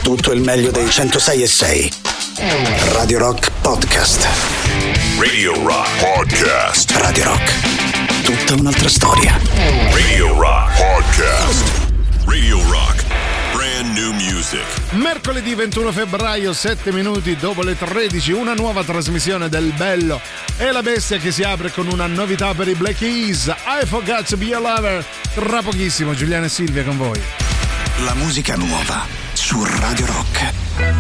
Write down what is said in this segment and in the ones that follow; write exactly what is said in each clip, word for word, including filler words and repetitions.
tutto il meglio dei centosei e sei. Radio Rock Podcast. Radio Rock Podcast. Radio Rock. Tutta un'altra storia. Radio Rock Podcast. Radio Rock. Brand new music. Mercoledì ventuno febbraio, sette minuti dopo le tredici, una nuova trasmissione del Bello e la Bestia che si apre con una novità per i Black Keys, I Forgot to Be a Lover. Tra pochissimo Giuliano e Silvia con voi. La musica nuova su Radio Rock.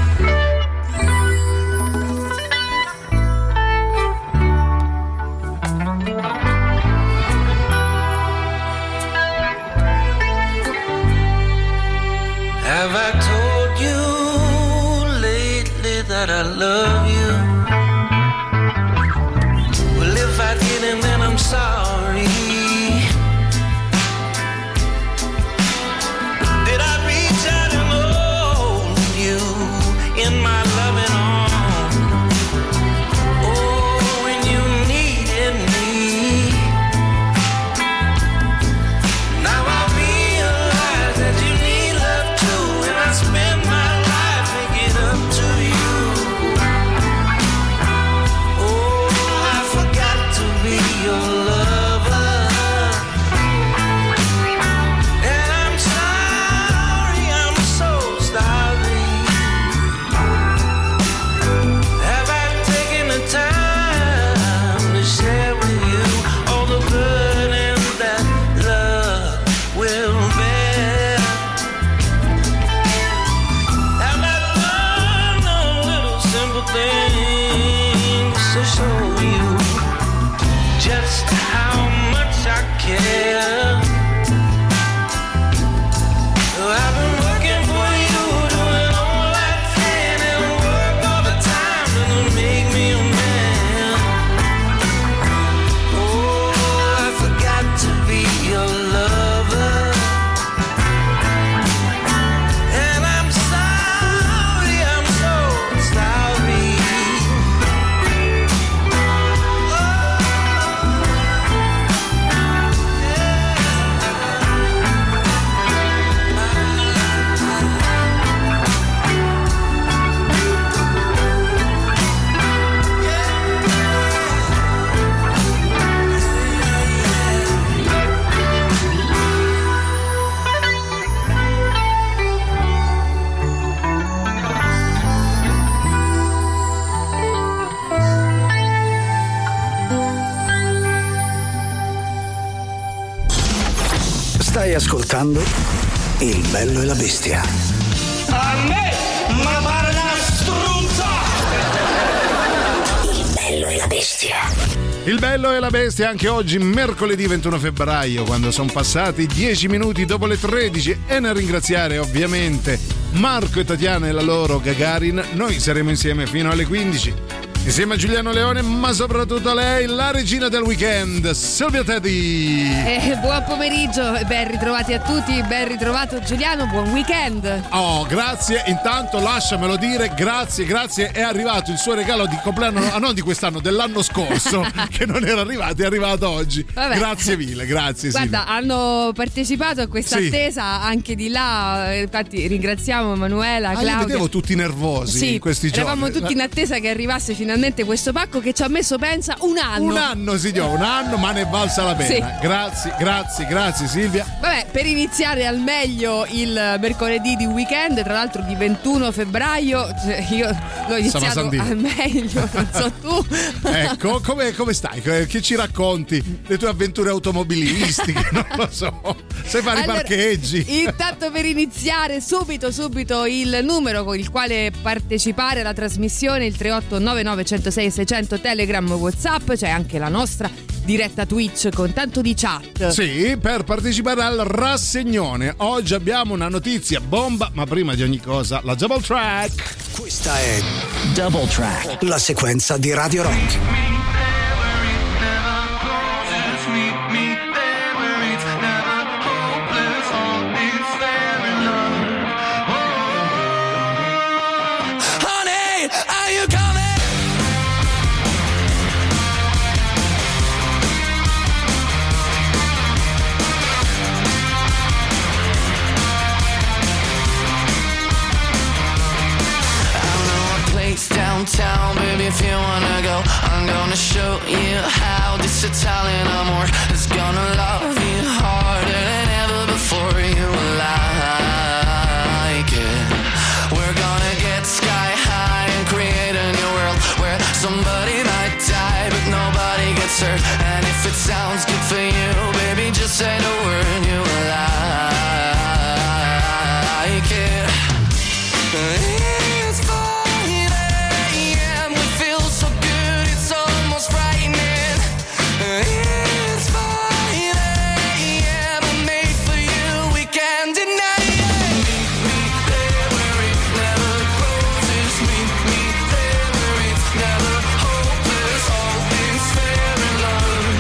Have I told you lately that I love you? Well, if I didn't, then I'm sorry. Did I reach out and hold you in my loving arms? Oh, when you needed me. Now I realize that you need love too, and I spend my life making up to you. Oh, I forgot to be your lover, and I'm sorry, I'm so sorry. Have I taken the time to share with you all the burdens that love will bear? Have I done the little simple things to show you just how much I care? I've been working for you, doing all I can, and work all the time to make me a man. Oh, I forgot to be your lover, and I'm sorry, I'm so sorry. Stai ascoltando Il Bello e la Bestia. A me, ma pare una struzza! Il Bello e la Bestia. Il Bello e la Bestia anche oggi, mercoledì ventuno febbraio, quando sono passati dieci minuti dopo le tredici, e nel ringraziare ovviamente Marco e Tatiana e la loro Gagarin, noi saremo insieme fino alle quindici. Insieme a Giuliano Leone, ma soprattutto a lei, la regina del weekend, Silvia Teddy. Eh, buon pomeriggio e ben ritrovati a tutti, ben ritrovato Giuliano, buon weekend. Oh, grazie, intanto lasciamelo dire, grazie, grazie, è arrivato il suo regalo di compleanno, ah, non di quest'anno, dell'anno scorso, che non era arrivato, è arrivato oggi. Vabbè. Grazie mille, grazie Guarda, Silvia. hanno partecipato a questa Sì. attesa anche di là, infatti ringraziamo Emanuela, Ah, io Claudia. vedevo tutti nervosi Sì, in questi giorni. eravamo tutti in attesa che arrivasse finalmente questo pacco che ci ha messo, pensa, un anno. Un anno, signore, un anno, ma ne è valsa la pena. Sì. Grazie, grazie, grazie Silvia. Vabbè, per iniziare al meglio il mercoledì di weekend, tra l'altro di ventuno febbraio, cioè io l'ho iniziato Sandì. al meglio, non so tu. Ecco, come, come stai? Che ci racconti? Le tue avventure automobilistiche? Non lo so. Sai fare Allora, i parcheggi? Intanto, per iniziare subito subito il numero con il quale partecipare alla trasmissione, il tre otto nove nove uno zero sei sei zero zero, Telegram, WhatsApp, c'è anche la nostra diretta Twitch con tanto di chat. Sì, per partecipare al rassegnone. Oggi abbiamo una notizia bomba, ma prima di ogni cosa la double track. Questa è Double Track, la sequenza di Radio Rock. if you wanna go, I'm gonna show you how this Italian amor is gonna love you harder than ever before. You will like it. We're gonna get sky high and create a new world where somebody might die but nobody gets hurt. And if it sounds good for you, baby, just say the word. You will like it. It's five a.m. We feel so good, it's almost frightening. It's five a.m. I'm made for you, we can't deny it. Meet me there where it never closes. Meet me there where it's never hopeless. All is fair in love.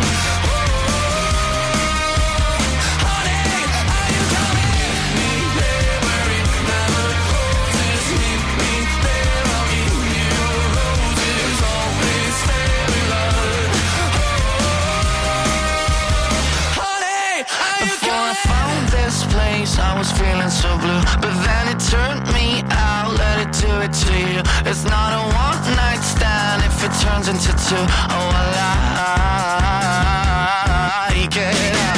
Oh, honey, are you coming? Meet me there where it never closes. Meet me there, I'll give you roses. All is fair in love. Oh, honey, are you coming? Before I found this place, I was feeling so blue, but then it turned me out. Let it do it to you. It's not a one night stand if it turns into two. Oh, I like it.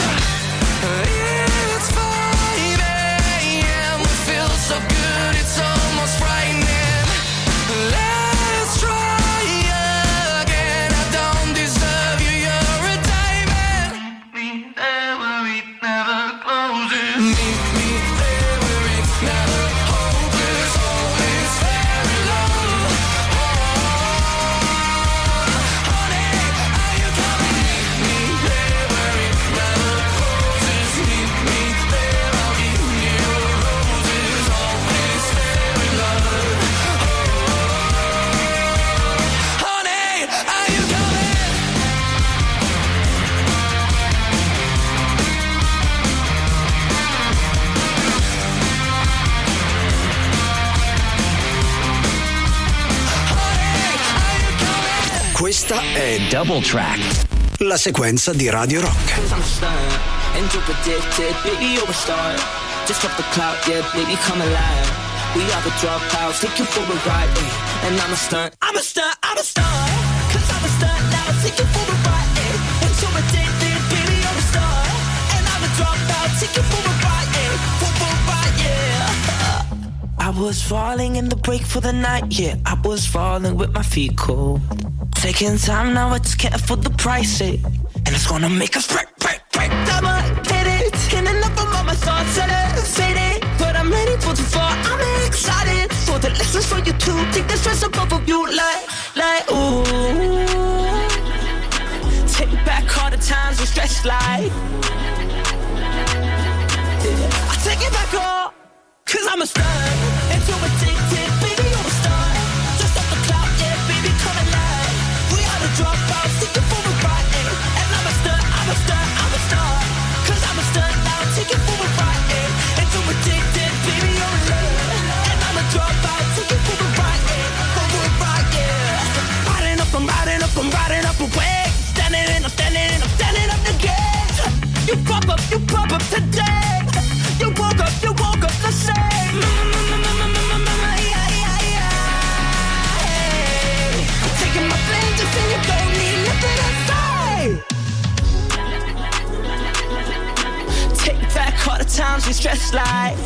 It's five a.m. We feel so good, it's almost frightening. Let's try again. I don't deserve you, you're a diamond. Meet me there where it never closes. Meet me there where it's never hopeless. All is fair in love. Oh, honey, are you coming? Meet me there where it never closes. Meet me there, I'll give you roses. All is fair in love. Oh, honey, are you coming? Questa è Double Track, la sequenza di Radio Rock. I'm stunned and you're addicted, baby, you're a star. Just drop the clout, yeah, baby, come alive. We are the dropouts, take you for a ride, eh. And I'm a stunt, I'm a stunt, I'm a star. Cause I'm a stunt now, take you for a ride, eh. And you're addicted, baby, you're a star. And I'm a dropout, take you for a ride, eh. For a ride, yeah. I was falling in the break for the night, yeah. I was falling with my feet cold. Taking time now, I just can't afford the price, eh. And it's gonna make us break, break, break. I'ma hit it, and enough of all my thoughts faded. But I'm ready for the fall, I'm excited for the lessons for you too. Take the stress above of you, like, like, ooh. Take back all the times we stretched like. Yeah. I take it back all, cause I'm a star. And so addicted, baby, you're a star. Just off the cloud, yeah, baby, come alive. We are the dropouts, take it for a ride, eh. And I'm a star, I'm a star, I'm a star. Cause I'm a star now, take it for a ride, eh. And so addicted, baby, you're in love. And I'm a dropout, take it for a ride, eh. For a ride, yeah. Riding up, I'm riding up, I'm riding up away. Standing in, I'm standing in, I'm standing up again. You pop up, you pop up today. You woke up, you woke up the same. Taking my flame just and you don't need nothing to say. Take back all the times we stressed like.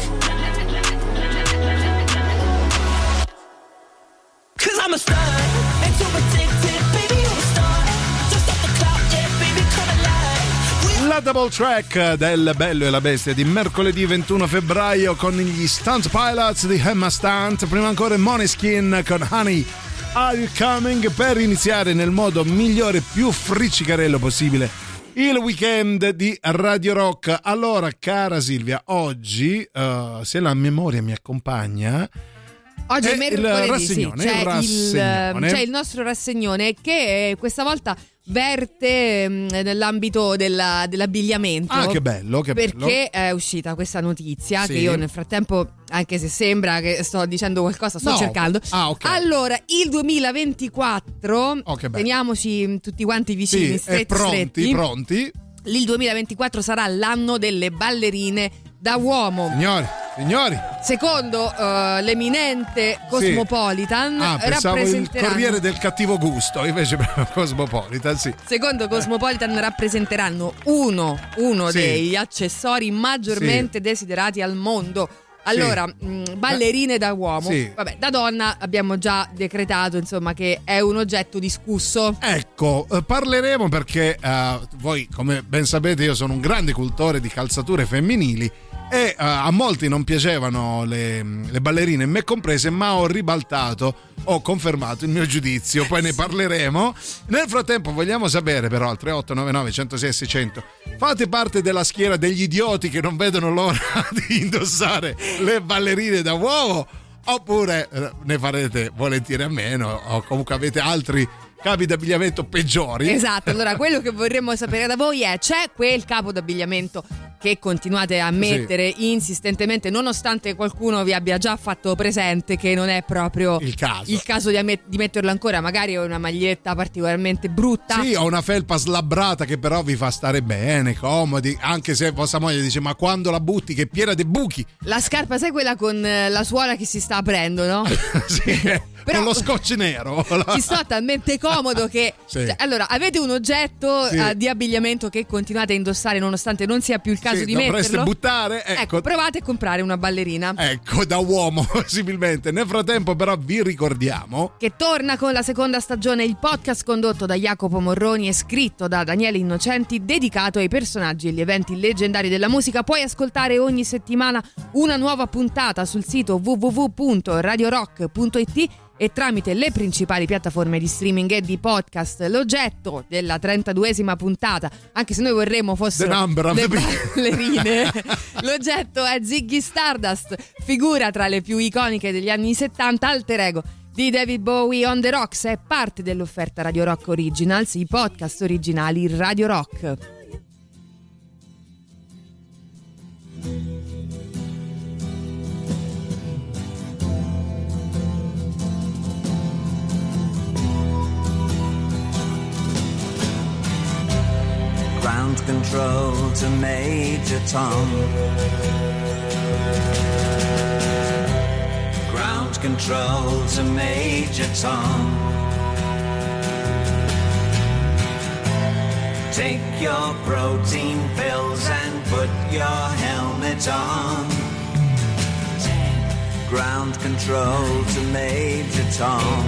Cause I'm a star, and so addicted, baby, you're a star. Just off the cloud, yeah, baby, come alive. La double track del Bello e la Bestia di mercoledì ventuno febbraio con gli Stunt Pilots di Emma Stunt. Prima ancora Måneskin con Honey, Are You Coming, per iniziare nel modo migliore, più friccicarello possibile il weekend di Radio Rock. Allora, cara Silvia, oggi, uh, se la memoria mi accompagna, oggi è, è mercoledì, il rassegnone, sì, c'è, il rassegnone. Il, c'è il nostro rassegnone che questa volta verte nell'ambito della, dell'abbigliamento. Ah, che bello, che bello. Perché è uscita questa notizia, sì, che io nel frattempo, anche se sembra che sto dicendo qualcosa, sto no. cercando. Ah, okay. Allora, il duemilaventiquattro, oh, teniamoci tutti quanti vicini, sì, stretti, pronti, stretti. pronti. Il duemilaventiquattro sarà l'anno delle ballerine da uomo. Signori, Signori, secondo uh, l'eminente Cosmopolitan, sì. Ah, pensavo il rappresenteranno... Corriere del Cattivo Gusto, invece Cosmopolitan, sì. Secondo Cosmopolitan rappresenteranno uno, uno sì. degli accessori maggiormente sì. desiderati al mondo. Allora, sì. mh, ballerine da uomo, sì. vabbè, da donna abbiamo già decretato, insomma, che è un oggetto discusso. Ecco, eh, parleremo perché uh, voi, come ben sapete, io sono un grande cultore di calzature femminili e uh, a molti non piacevano le, le ballerine, me comprese, ma ho ribaltato, ho confermato il mio giudizio, poi ne parleremo. Nel frattempo vogliamo sapere però al tre otto nove nove, uno zero sei, seicento, fate parte della schiera degli idioti che non vedono l'ora di indossare le ballerine da uomo, oppure eh, ne farete volentieri a meno, o comunque avete altri capi d'abbigliamento peggiori. Esatto, allora quello che vorremmo sapere da voi è: c'è quel capo d'abbigliamento che continuate a mettere sì. insistentemente, nonostante qualcuno vi abbia già fatto presente che non è proprio il caso, il caso di, amm- di metterlo ancora? Magari è una maglietta particolarmente brutta, sì, o una felpa slabbrata che però vi fa stare bene, comodi, anche se vostra moglie dice: ma quando la butti che è piena di buchi. La scarpa, sai, quella con la suola che si sta aprendo, no? Sì, però, con lo scotch nero. Ci sto talmente comodo che sì. cioè, allora avete un oggetto sì. uh, di abbigliamento che continuate a indossare nonostante non sia più il caso sì, di dovreste metterlo. buttare, ecco. ecco, provate a comprare una ballerina, ecco, da uomo possibilmente. Nel frattempo però vi ricordiamo che torna con la seconda stagione il podcast condotto da Jacopo Morroni e scritto da Daniele Innocenti, dedicato ai personaggi e agli eventi leggendari della musica. Puoi ascoltare ogni settimana una nuova puntata sul sito w w w punto radio rock punto i t e tramite le principali piattaforme di streaming e di podcast. L'oggetto della trentaduesima puntata, anche se noi vorremmo fossero le ballerine, l'oggetto è Ziggy Stardust, figura tra le più iconiche degli anni settanta, alter ego di David Bowie on the Rocks. È parte dell'offerta Radio Rock Originals, i podcast originali Radio Rock. Ground control to Major Tom. Ground control to Major Tom. Take your protein pills and put your helmet on. Ground control to Major Tom.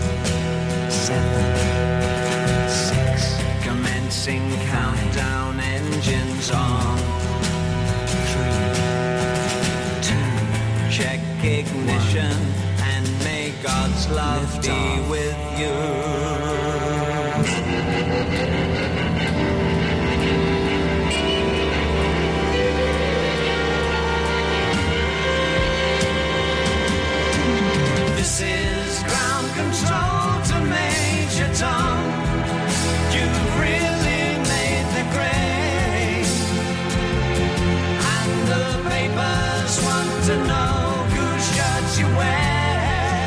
Seven. Commencing countdown, engines on. Three, two, check ignition, and may God's love be with you. This is ground control to Major Tom. You've really made the grade, and the papers want to know whose shirts you wear.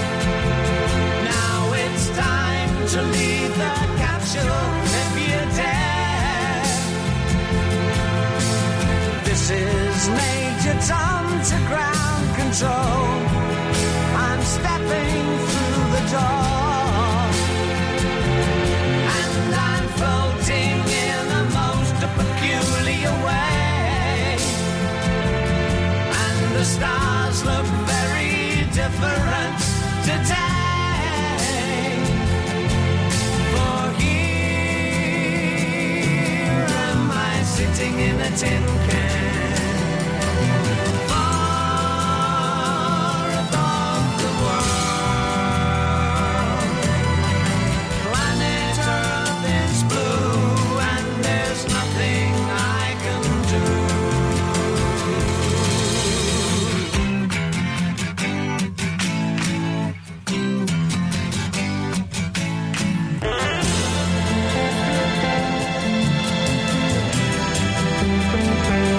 Now it's time to leave the capsule if you dare. This is Major Tom to ground control. I'm stepping through the door, and I'm floating in a most peculiar way, and the stars look very different today. For here am I sitting in a tin can. Thank you.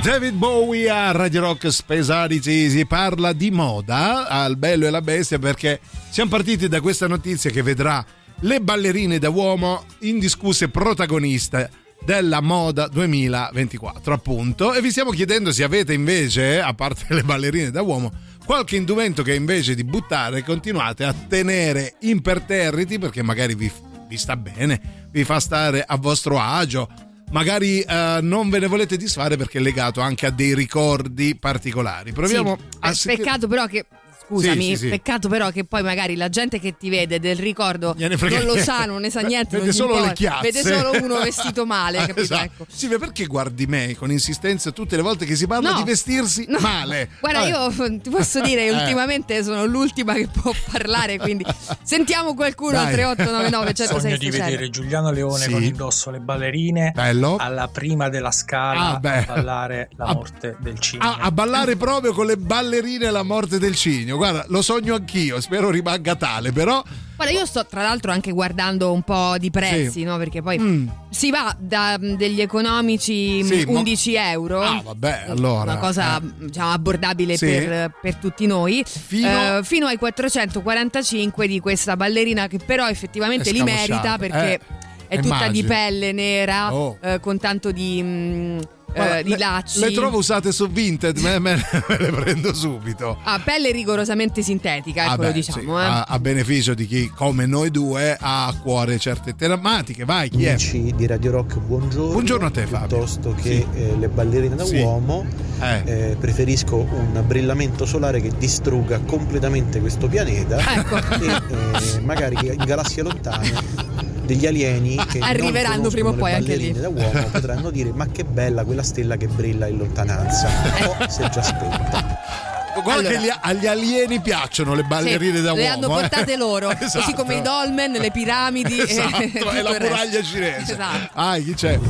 David Bowie a Radio Rock Speciality. Si parla di moda al Bello e la Bestia perché siamo partiti da questa notizia che vedrà le ballerine da uomo indiscusse protagoniste della moda duemilaventiquattro, appunto, e vi stiamo chiedendo se avete invece, a parte le ballerine da uomo, qualche indumento che invece di buttare continuate a tenere imperterriti perché magari vi, vi sta bene, vi fa stare a vostro agio, magari uh, non ve ne volete disfare perché è legato anche a dei ricordi particolari. Proviamo sì, a sentire... Peccato però che Scusami, sì, sì, sì. peccato però che poi magari la gente che ti vede del ricordo non frega... lo sa, non ne sa niente, vede non solo importa. le chiazze, vede solo uno vestito male, capito? Esatto. Ecco. Sì, perché guardi me con insistenza tutte le volte che si parla no, di vestirsi no. male? Guarda, Vabbè. io ti posso dire eh. ultimamente sono l'ultima che può parlare, quindi sentiamo qualcuno al tre otto nove nove uno zero sei Sogno di vedere Giuliano Leone sì. con indosso le ballerine. Bello. Alla prima della scala ah, a ballare la morte a, del cigno. A, a ballare proprio con le ballerine alla morte del cigno. Guarda, lo sogno anch'io, spero rimanga tale, però. Guarda, io sto tra l'altro anche guardando un po' di prezzi, sì. no? Perché poi mm. si va da degli economici sì, undici mo... euro. Ah, vabbè, allora. Una cosa eh. diciamo abbordabile sì. per, per tutti noi. Fino... Eh, fino ai quattrocentoquarantacinque di questa ballerina che però effettivamente li merita perché eh, è tutta immagino. di pelle nera, oh. eh, con tanto di... Mh, Guarda, eh, di le, lacci. le trovo usate su Vinted, me, me, me le prendo subito. Ah, pelle rigorosamente sintetica, ecco, ah, lo beh, diciamo. Sì, eh. a, a beneficio di chi, come noi due, ha a cuore certe tematiche. Vai, chi è? Amici di Radio Rock, buongiorno. Buongiorno a te, Fabio. Piuttosto che sì. eh, le ballerine da sì. uomo, eh. Eh, preferisco un brillamento solare che distrugga completamente questo pianeta ecco. e eh, magari in galassie lontane degli alieni che arriveranno prima o poi anche lì da uomo potranno dire ma che bella quella stella che brilla in lontananza o si è già spenta. Guarda allora, che gli, agli alieni piacciono le ballerine sì, da le uomo. Le hanno portate eh. loro, esatto. Così come i dolmen, le piramidi esatto, e, e la muraglia cinese. Esatto. Ah, chi c'è?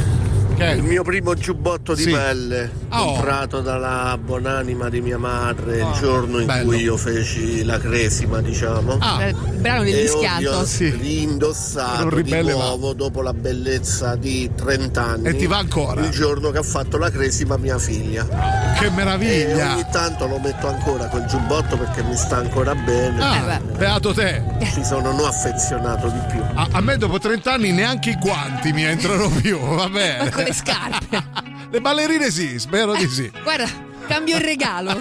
Il mio primo giubbotto di sì. pelle oh. comprato dalla buonanima di mia madre oh. il giorno in Bello. cui io feci la cresima, diciamo. Ah. Il brano del e dischianto. ho sì. riindossato di nuovo va. dopo la bellezza di trenta anni. E ti va ancora? Il giorno che ha fatto la cresima mia figlia. Che meraviglia! E ogni tanto lo metto ancora quel giubbotto perché mi sta ancora bene. Ah, eh, beato te! Ci sono no affezionato di più. A, a me dopo trenta anni neanche i guanti mi entrano più, vabbè. Ma con le scarpe. Le ballerine sì, spero eh, di sì. Guarda, cambio il regalo.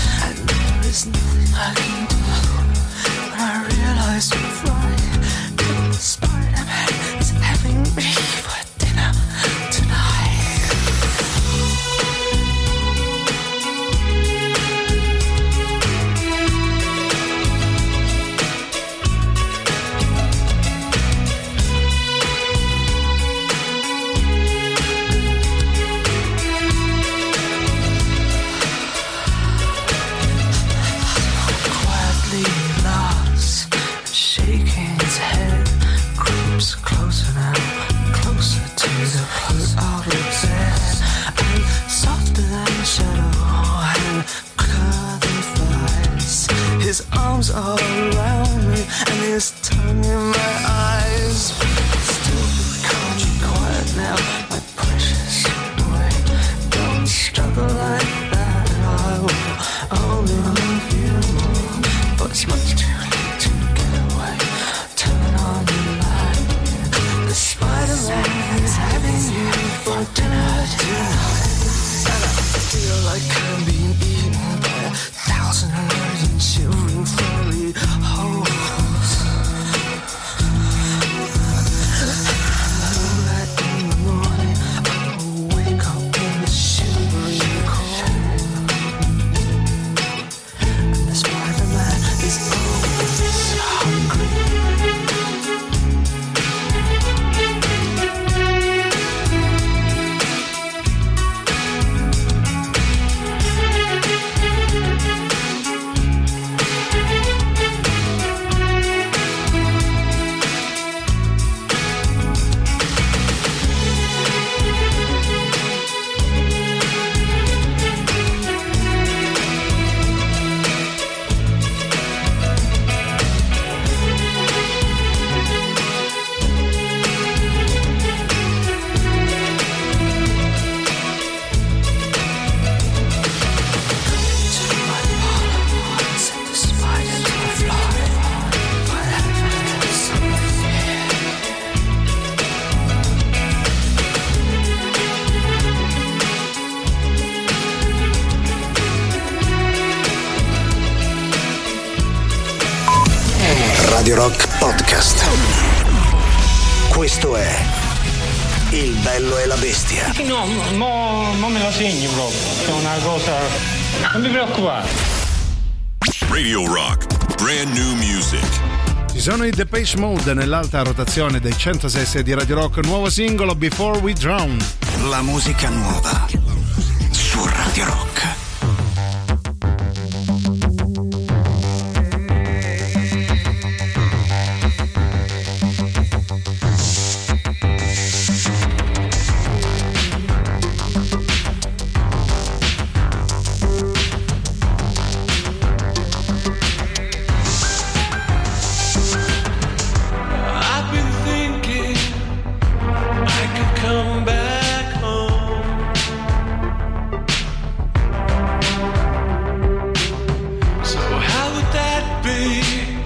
Nothing I can do when I realize we're flying. and his tongue in my eyes. Still can't you quiet now, my precious boy? Don't struggle like that. I will only love you more, but it's much too late to get away. Turn on the light. The Spider-Man is having you for dinner tonight, and I feel like I'm being eaten by a thousand million children furry holes. That in the morning I'll wake up in the shivering cold, and the Spider-Man is always hungry. Radio Rock Podcast. Questo è Il Bello e la Bestia. No, no, non me la segni proprio. È una cosa. Non mi preoccupare. Radio Rock, brand new music. Ci sono i Depeche Mode nell'alta rotazione dei centosei e sei di Radio Rock, nuovo singolo Before We Drown. La musica nuova su Radio Rock. I've been thinking I could come back home. So how would that be?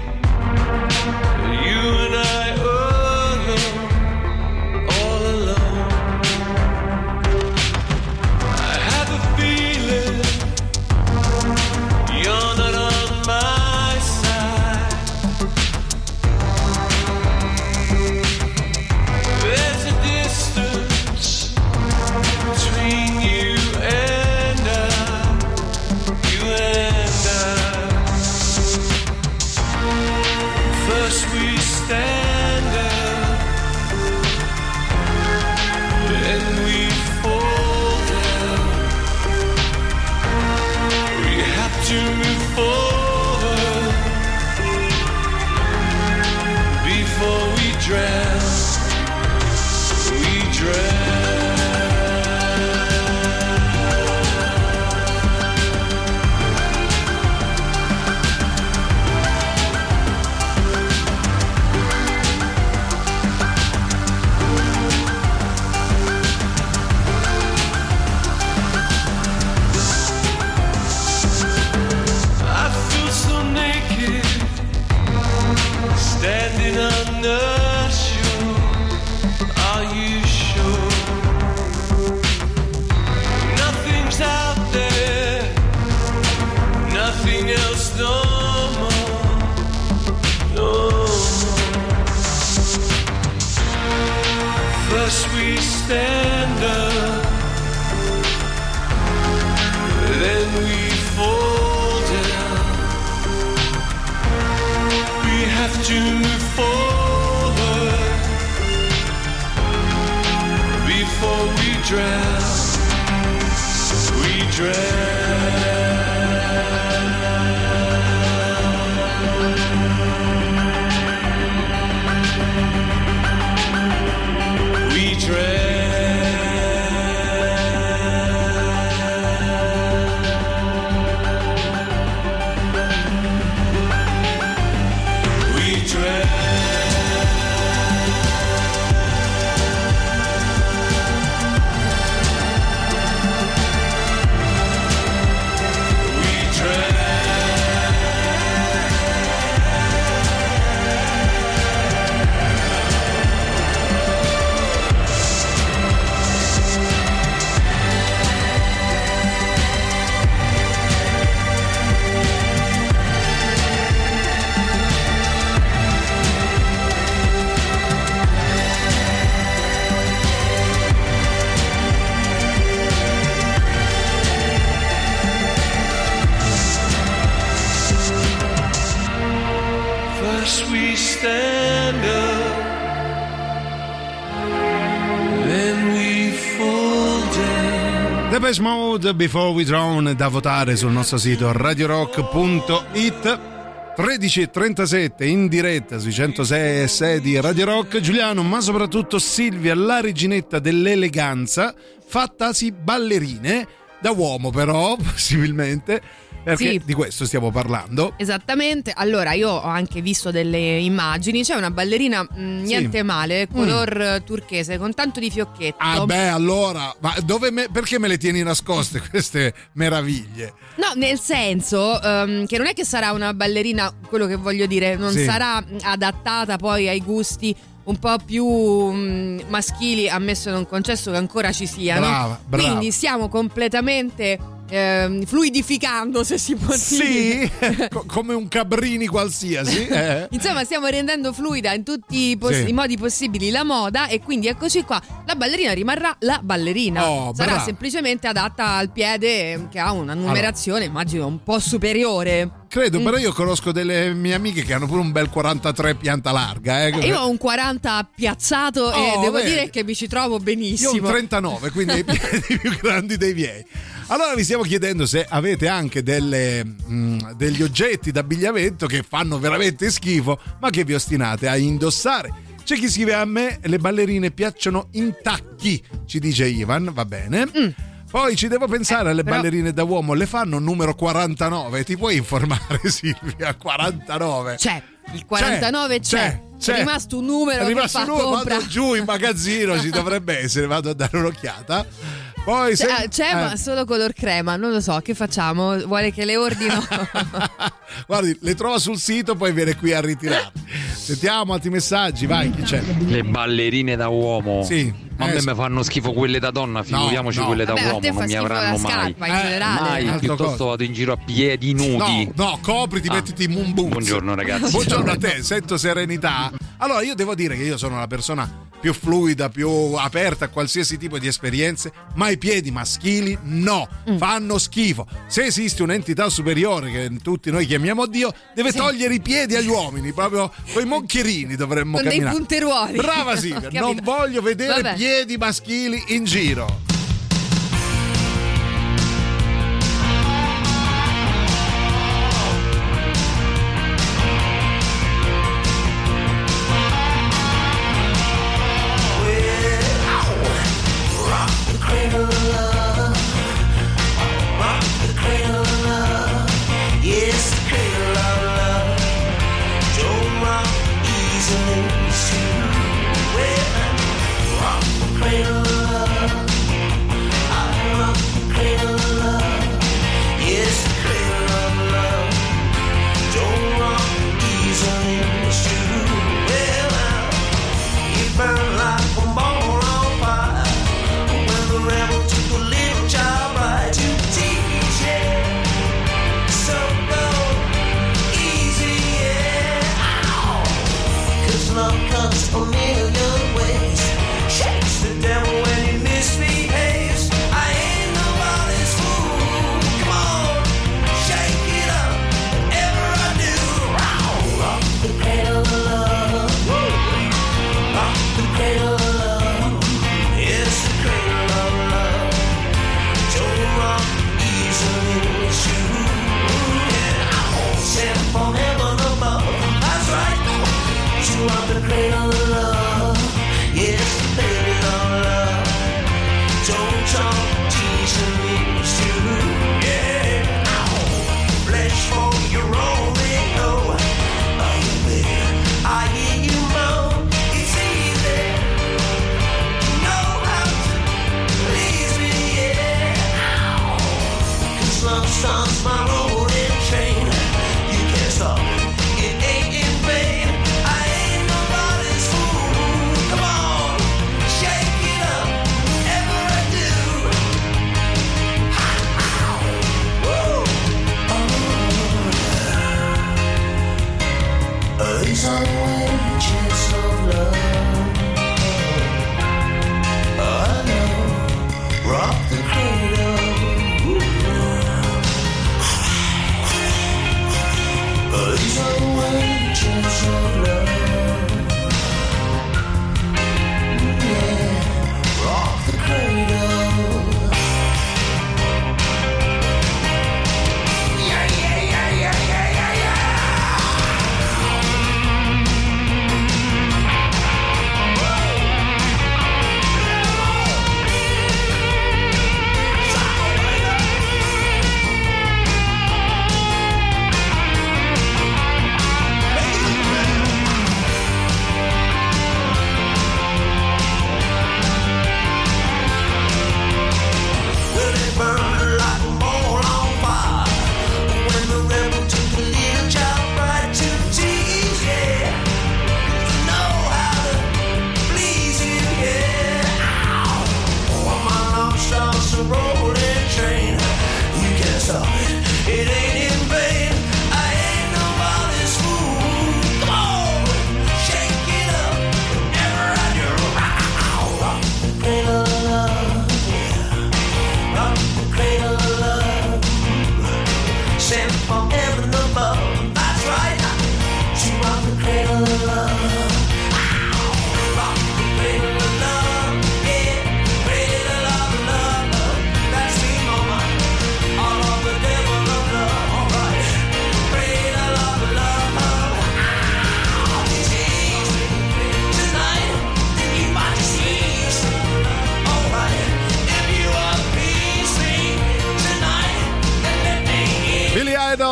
You and I alone, all alone. I have a feeling you're not on my side. There's a distance between you and I, you and I. First we stand up, then we fall down. We have to move forward before we drown. We drown. I feel so naked, standing on the shore. Are you sure? Nothing's out there, nothing else no more, no more. First we stand up, then we fall down. We have to move forward before we drown. We drown. We drown. We First we stand up, then we fall down. Depeche Mode, Before We Drown, da votare sul nostro sito radio rock punto it. tredici e trentasette in diretta sui centosei e sei di Radio Rock. Giuliano, ma soprattutto Silvia, la reginetta dell'eleganza, fattasi ballerine da uomo, però possibilmente, perché sì, di questo stiamo parlando. Esattamente. Allora, io ho anche visto delle immagini. C'è una ballerina mh, niente sì. male, color mm. turchese, con tanto di fiocchetto. Ah beh, allora, ma dove me, perché me le tieni nascoste queste meraviglie? No, nel senso um, che non è che sarà una ballerina, quello che voglio dire, non sì. sarà adattata poi ai gusti un po' più um, maschili, ammesso e non concesso che ancora ci siano. Brava, brava. Quindi stiamo completamente eh, fluidificando, se si può sì, dire. Co- come un Cabrini qualsiasi. Eh. Insomma, stiamo rendendo fluida in tutti i, poss- sì. i modi possibili la moda, e quindi eccoci qua. La ballerina rimarrà la ballerina. Oh, sarà brava. semplicemente adatta al piede, che ha una numerazione, allora, immagino, un po' superiore. Credo, mm. però io conosco delle mie amiche che hanno pure un bel quarantatré pianta larga. Eh. Eh, io ho un quaranta piazzato oh, e devo vedi. dire che mi ci trovo benissimo. Io ho un trentanove, quindi i piedi più grandi dei miei. Allora vi stiamo chiedendo se avete anche delle, mh, degli oggetti d'abbigliamento che fanno veramente schifo, ma che vi ostinate a indossare. C'è chi scrive: a me le ballerine piacciono in tacchi, ci dice Ivan, va bene. Mm. Poi ci devo pensare eh, alle però... ballerine da uomo, le fanno numero quarantanove, ti puoi informare Silvia? quarantanove. C'è, il quarantanove c'è. c'è. C'è. È rimasto un numero, è rimasto che fa un numero, compra. vado giù in magazzino, ci dovrebbe essere, vado a dare un'occhiata. Poi c'è, se... c'è eh. ma solo color crema, non lo so, che facciamo? Vuole che le ordino? Guardi, le trova sul sito, poi viene qui a ritirare. Sentiamo altri messaggi, vai, chi c'è? Le ballerine da uomo. Sì. Ma a me mi fanno schifo quelle da donna, figuriamoci no, no. quelle da Vabbè, uomo, non mi avranno mai. Scarpa, in generale. Mai, Alto piuttosto costo. vado in giro a piedi nudi. No, no, copriti, ah. mettiti in moon boots. Buongiorno ragazzi. Buongiorno a te, sento serenità. Allora io devo dire che io sono una persona più fluida, più aperta a qualsiasi tipo di esperienze, ma i piedi maschili no, mm. fanno schifo. Se esiste un'entità superiore che tutti noi chiamiamo Dio, deve sì. togliere i piedi agli uomini, proprio con i moncherini dovremmo con camminare. Con dei punteruoli. Brava Silvia, non voglio vedere Vabbè. piedi maschili in giro. These are the wages of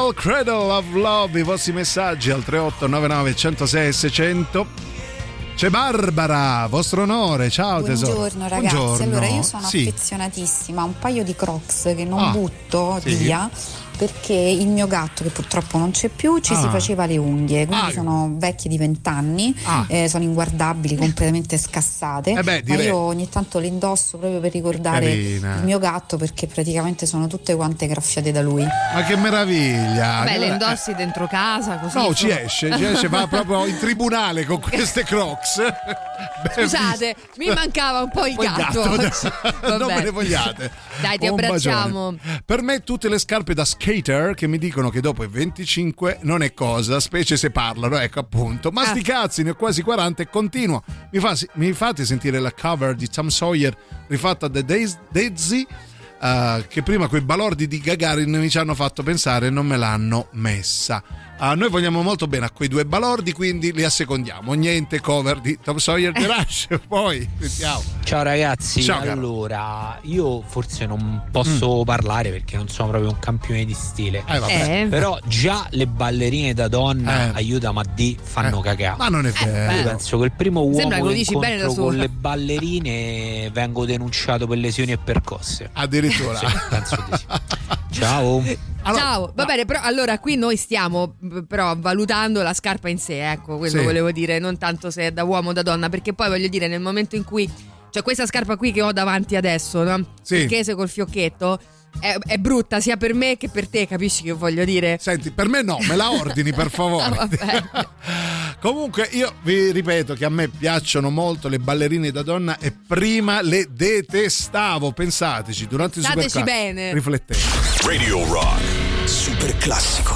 Little Cradle of Love, i vostri messaggi al tre otto nove nove uno zero sei sei zero zero. C'è Barbara, vostro onore, ciao tesoro. Buongiorno ragazzi, Buongiorno. allora io sono sì. affezionatissima a un paio di Crocs che non ah, butto sì. via, perché il mio gatto, che purtroppo non c'è più, ci ah. si faceva le unghie, quindi ah. sono vecchie di vent'anni, ah. eh, sono inguardabili, completamente scassate, eh beh, ma io ogni tanto le indosso proprio per ricordare Carina. il mio gatto, perché praticamente sono tutte quante graffiate da lui. Ma che meraviglia! Vabbè, che le indossi dentro casa così. No, ci esce, ci esce, va proprio in tribunale con queste Crocs. Scusate, mi mancava un po' il Poi gatto. gatto. Non me ne vogliate. Dai, ti Un abbracciamo. bacione. Per me tutte le scarpe da skater che mi dicono che dopo i venticinque non è cosa, specie se parlano, ecco appunto. Ma Ah. sti cazzi, ne ho quasi quaranta e continuo. Mi, fa, mi fate sentire la cover di Tom Sawyer rifatta da Daz- Daisy, uh, che prima quei balordi di Gagarin mi ci hanno fatto pensare e non me l'hanno messa. Uh, noi vogliamo molto bene a quei due balordi, quindi li assecondiamo. Niente cover di Tom Sawyer The Rush. Poi sentiamo. Ciao ragazzi, Ciao, caro. allora io forse non posso mm. parlare perché non sono proprio un campione di stile, eh, vabbè. Eh. però già le ballerine da donna, Eh. aiuta ma di fanno Eh. cagare. Ma non è vero. Io penso che il primo uomo Sembra che lo che dici bene da incontro con solo. le ballerine vengo denunciato per lesioni e percosse. Addirittura. Sì, penso di sì. Ciao. Allora, Ciao, va no. bene, però allora qui noi stiamo b- però valutando la scarpa in sé, ecco, quello Sì. volevo dire, non tanto se è da uomo o da donna, perché poi voglio dire, nel momento in cui, cioè questa scarpa qui che ho davanti adesso, no? Sì. Turchese col fiocchetto, è, è brutta sia per me che per te, capisci che voglio dire? Senti, per me no, me la ordini per favore. No, vabbè. Comunque io vi ripeto che a me piacciono molto le ballerine da donna e prima le detestavo, pensateci, durante il Stateci super bene. riflettete. Radio Rock. Super classico.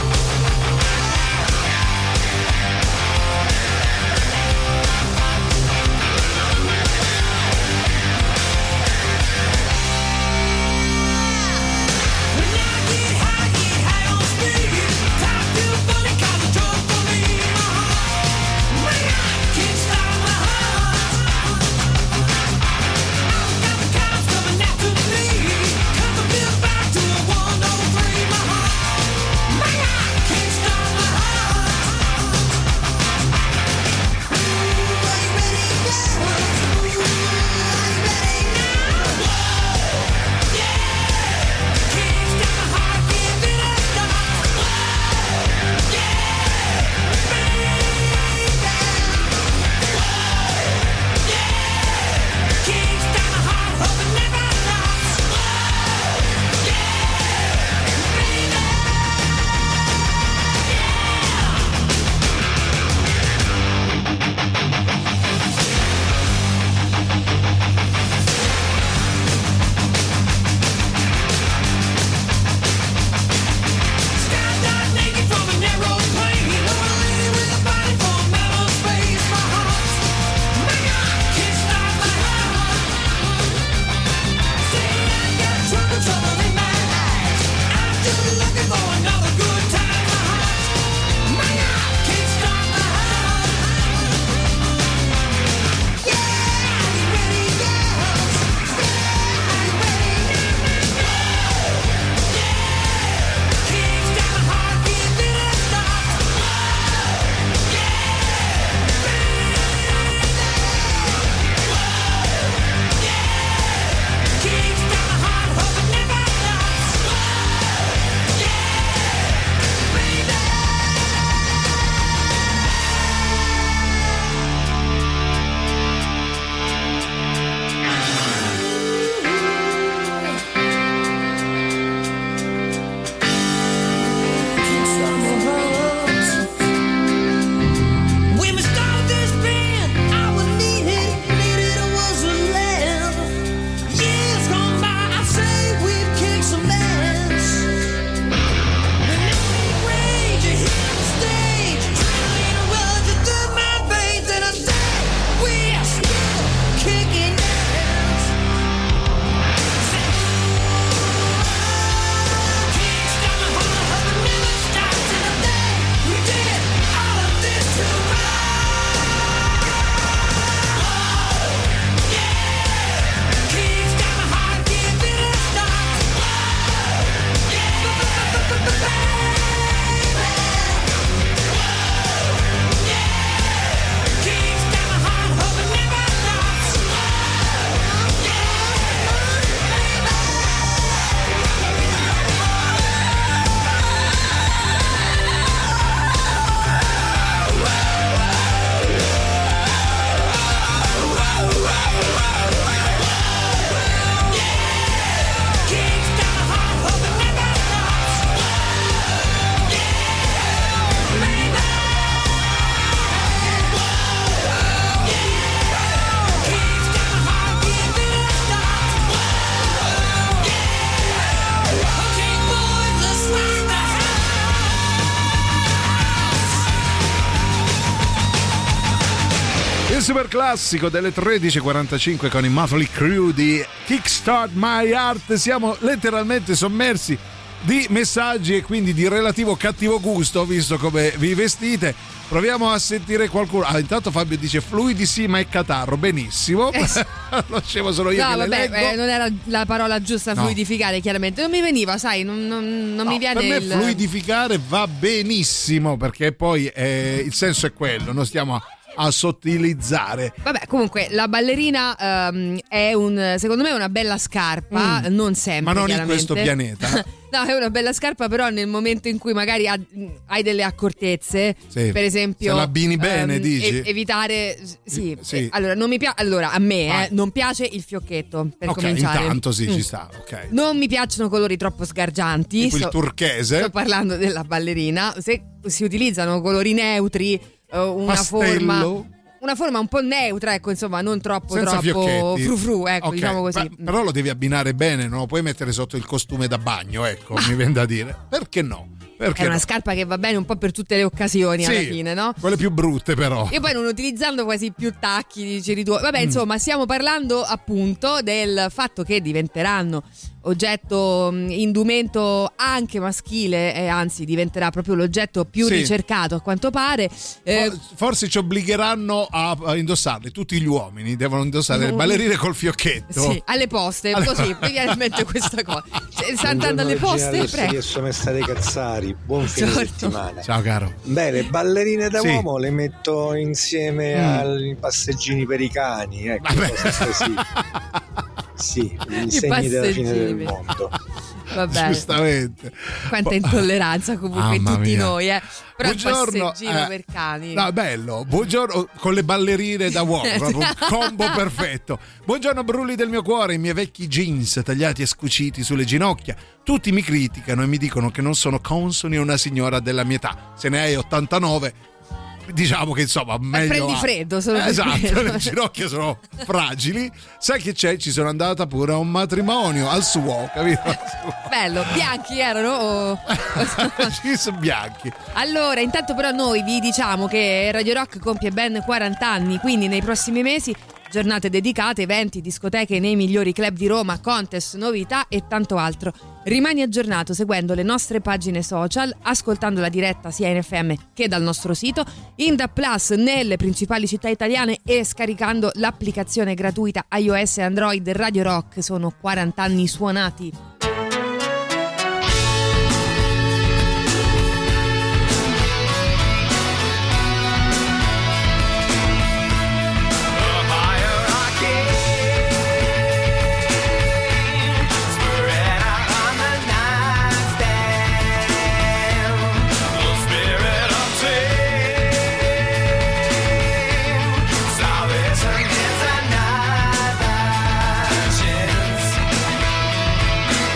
We'll be right back. super classico delle tredici e quarantacinque con i Motley Crue di Kickstart My Heart. Siamo letteralmente sommersi di messaggi e quindi di relativo cattivo gusto, visto come vi vestite. Proviamo a sentire qualcuno. Ah, intanto Fabio dice fluidi sì, ma è catarro. Benissimo. Eh sì. Lo dicevo solo io. No, che vabbè, le eh, non era la parola giusta, no. Fluidificare, chiaramente. Non mi veniva, sai, non, non, non no, mi viene per me il... fluidificare va benissimo, perché poi eh, il senso è quello, non stiamo a a sottilizzare. Vabbè, comunque la ballerina um, è un, secondo me è una bella scarpa, mm. non sempre, ma non in chiaramente. questo pianeta. No, è una bella scarpa, però nel momento in cui magari ha, hai delle accortezze, sì. per esempio, se l'abbini bene, um, dici? E, evitare sì, sì. Eh, allora non mi piace, allora a me eh, non piace il fiocchetto, per okay, cominciare. Intanto sì, mm. ci sta, ok. Non mi piacciono colori troppo sgargianti. Tipo sto, il turchese. Sto parlando della ballerina. Se si utilizzano colori neutri, una Pastello. forma una forma un po' neutra, ecco, insomma, non troppo senza troppo fiocchetti. frufru, ecco, okay. diciamo così. Pa- però lo devi abbinare bene, non lo puoi mettere sotto il costume da bagno, ecco, mi viene da dire. Perché no? Perché è una no? scarpa che va bene un po' per tutte le occasioni, sì, alla fine, no? Quelle più brutte, però. E poi non utilizzando quasi più tacchi, dici tu. Vabbè, mm. insomma, stiamo parlando appunto del fatto che diventeranno oggetto, indumento anche maschile, e anzi diventerà proprio l'oggetto più sì. ricercato a quanto pare. Eh, Forse ci obbligheranno a, a indossarli, tutti gli uomini devono indossare mm. le ballerine col fiocchetto. Sì, alle poste, alle... così mi viene in mente questa cosa. Cioè, sta andando alle poste, prego. Sono state Cazzari, buon fine certo. settimana. Ciao caro. Beh, le ballerine da sì. uomo le metto insieme mm. ai passeggini per i cani, ecco, cose così. Sì, i segni della fine del mondo. Vabbè. Giustamente. Quanta intolleranza comunque in tutti mia. noi, eh. Però buongiorno, il passeggino eh, per cani. No, bello. Buongiorno con le ballerine da uomo, proprio un combo perfetto. Buongiorno brulli del mio cuore, i miei vecchi jeans tagliati e scuciti sulle ginocchia. Tutti mi criticano e mi dicono che non sono consoni a una signora della mia età. Se ne hai ottantanove, diciamo che insomma meglio. Ma prendi a... freddo, solo eh, esatto, freddo. Le ginocchia sono fragili. Sai che c'è? Ci sono andata pure a un matrimonio al suo, capito? Bello, bianchi erano o jeans bianchi. Allora, intanto però noi vi diciamo che Radio Rock compie ben quaranta anni, quindi nei prossimi mesi giornate dedicate, eventi, discoteche nei migliori club di Roma, contest, novità e tanto altro. Rimani aggiornato seguendo le nostre pagine social, ascoltando la diretta sia in F M che dal nostro sito, in D A B Plus nelle principali città italiane e scaricando l'applicazione gratuita iOS e Android Radio Rock. Sono quaranta anni suonati. Salvation is another chance.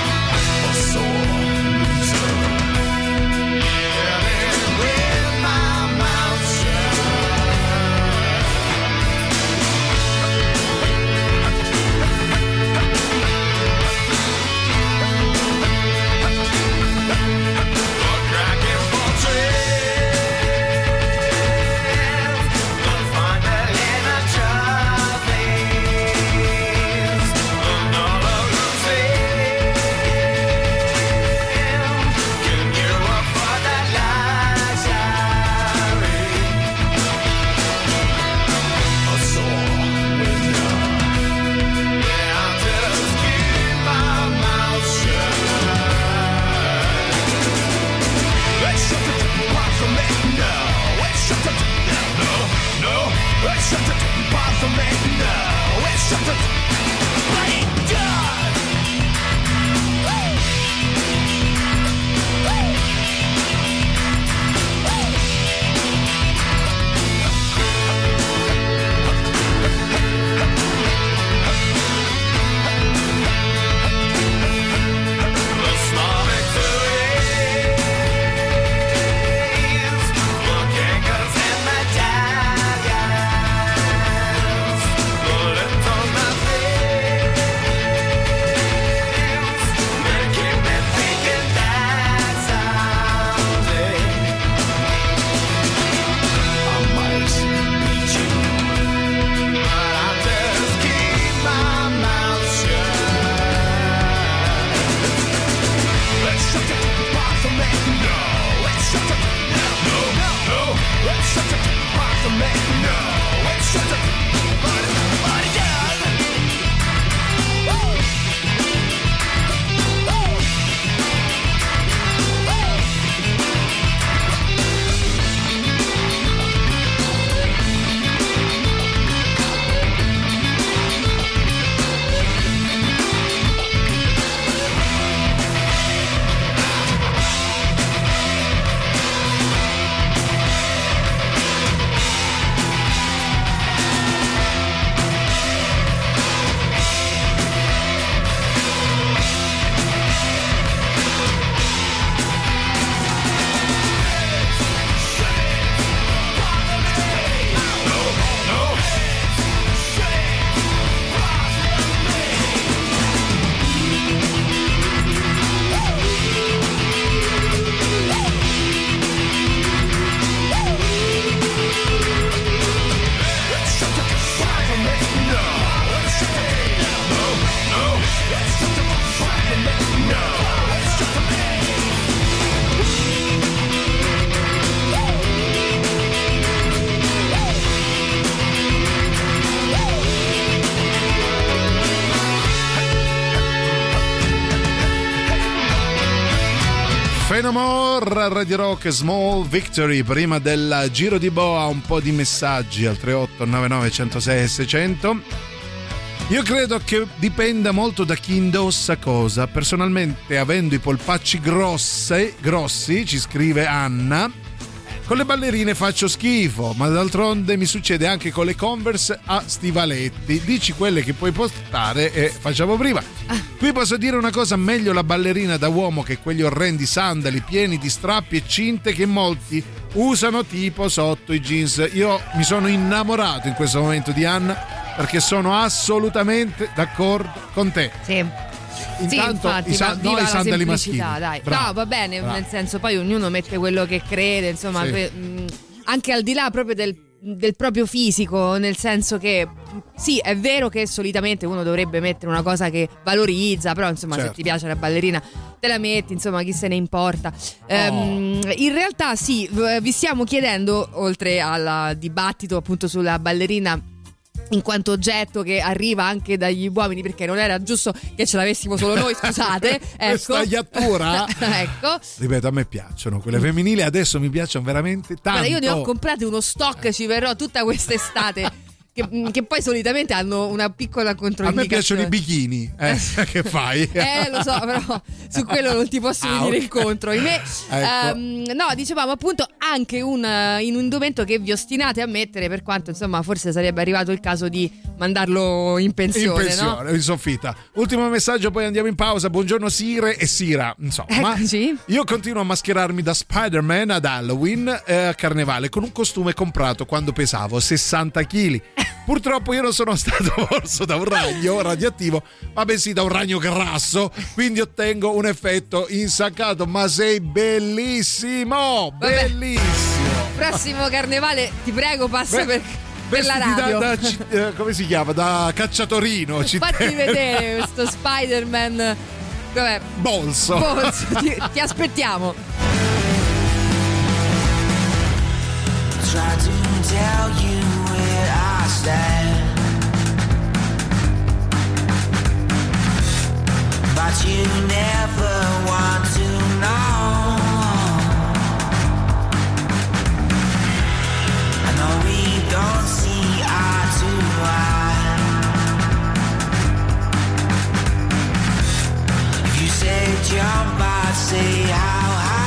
Fenomore, Radio Rock, Small Victory. Prima del giro di boa un po' di messaggi al tre otto nove nove uno zero sei sei zero zero. Io credo che dipenda molto da chi indossa cosa. Personalmente, avendo i polpacci grosse, grossi, ci scrive Anna, con le ballerine faccio schifo, ma d'altronde mi succede anche con le Converse a stivaletti. Dici quelle che puoi postare e facciamo prima. Qui posso dire una cosa, meglio la ballerina da uomo che quegli orrendi sandali pieni di strappi e cinte che molti usano tipo sotto i jeans. Io mi sono innamorato in questo momento di Anna, perché sono assolutamente d'accordo con te. Sì. Intanto sì, infatti, i, sa- no, i sandali maschili. Dai. Bravo, no, va bene, bravo. Nel senso, poi ognuno mette quello che crede, insomma, Sì. que- mh, anche al di là proprio del, del proprio fisico, nel senso che sì, è vero che solitamente uno dovrebbe mettere una cosa che valorizza, però insomma, Certo. se ti piace la ballerina te la metti, insomma, chi se ne importa. Ehm, in realtà sì, v- vi stiamo chiedendo, oltre al dibattito appunto sulla ballerina in quanto oggetto che arriva anche dagli uomini, perché non era giusto che ce l'avessimo solo noi, scusate, ecco. Questa iattura? Ecco. Ripeto, a me piacciono quelle femminili, adesso mi piacciono veramente tanto. Guarda, io ne ho comprate uno stock, ci verrò tutta quest'estate. Che, che poi solitamente hanno una piccola A me controindicazione. piacciono i bikini, eh? Che fai? Eh, lo so, però su quello non ti posso Ah, venire ok. incontro. Ahimè. Ecco. Ehm, no, dicevamo appunto anche un, uh, in un indumento che vi ostinate a mettere, per quanto insomma forse sarebbe arrivato il caso di mandarlo in pensione, In pensione, no? in soffitta. Ultimo messaggio, poi andiamo in pausa. Buongiorno Sire e Sira. Insomma, Eccoci. io continuo a mascherarmi da Spider-Man ad Halloween e a Carnevale con un costume comprato quando pesavo sessanta chili. Purtroppo io non sono stato morso da un ragno radioattivo, ma bensì da un ragno grasso, quindi ottengo un effetto insaccato. Ma sei bellissimo, Vabbè. bellissimo. Prossimo carnevale, ti prego, passa Beh, per, per la Vestiti radio. da, da ci- eh, come si chiama? Da cacciatorino. ci Fatti tengo. vedere questo Spider-Man. Vabbè. Bolso. Bolso, ti, ti aspettiamo. Try to tell you where I stand, but you never want to know. I know we don't see eye to eye. If you say jump, I'd say how high.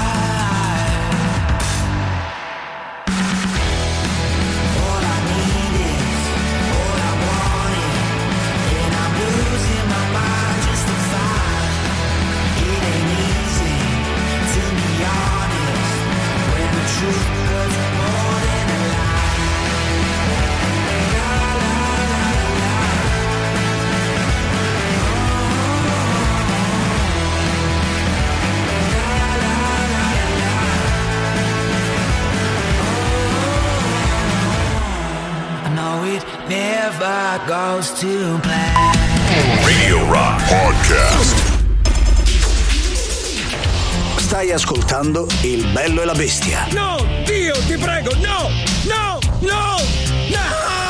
Never goes to plan. Radio Rock Podcast. Stai Stai ascoltando Il Bello e la Bestia. No, Dio, ti prego, no, no, no, no!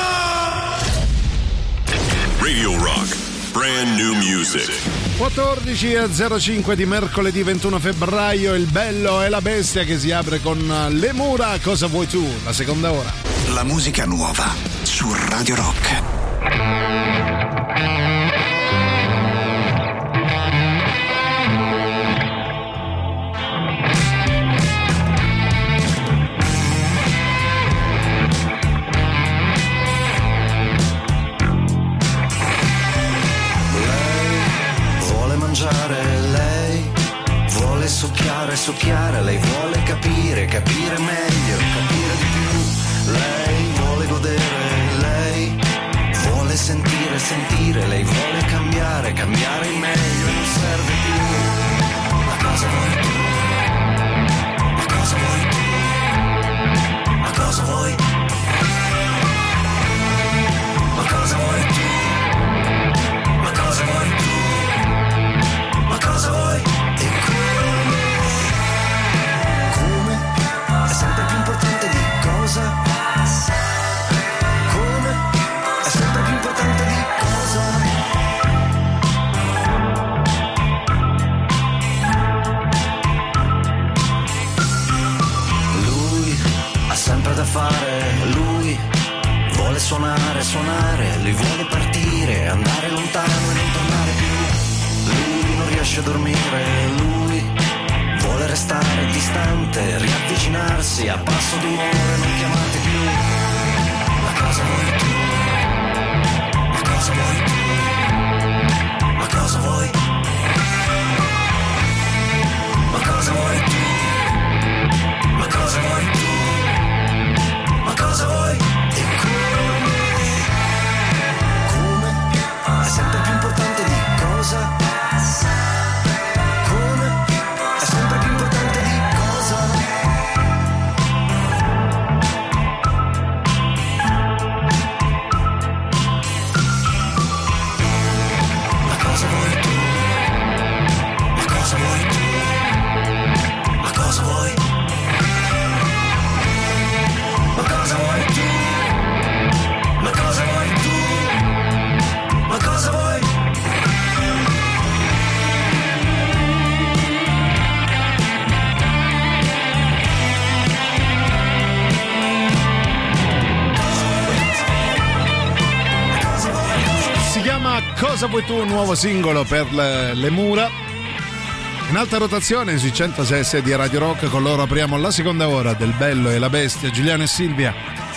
Radio Rock, brand new music. quattordici e zero cinque di mercoledì ventuno febbraio, Il Bello e la Bestia che si apre con Le Mura. Cosa vuoi tu? La seconda ora. La musica nuova su Radio Rock. Lei vuole succhiare, succhiare, lei vuole capire, capire meglio, capire di più. Lei vuole godere, lei vuole sentire, sentire, lei vuole cambiare, cambiare in meglio, non serve più. Ma cosa vuoi tu? Ma cosa vuoi tu? Ma cosa vuoi? Ma cosa vuoi tu? Ma cosa vuoi tu? Ma cosa vuoi? E come? Come? È sempre più importante di cosa? Come? È sempre più importante di cosa? Lui ha sempre da fare, lui vuole suonare, suonare, lui vuole partire, andare lontano e non tornare più. Lui non riesce a dormire, lui vuole restare distante, riavvicinarsi a passo d'umore, non chiamate più. Ma cosa vuoi tu? Ma cosa vuoi tu? Ma cosa vuoi? Ma cosa vuoi tu? Ma cosa vuoi tu? Ma cosa vuoi? E come? Come? È sempre più importante di cosa? Cosa vuoi tu? Un nuovo singolo per le, le Mura. In alta rotazione sui centosei e sei di Radio Rock. Con loro apriamo la seconda ora del Bello e la Bestia. Giuliano e Silvia.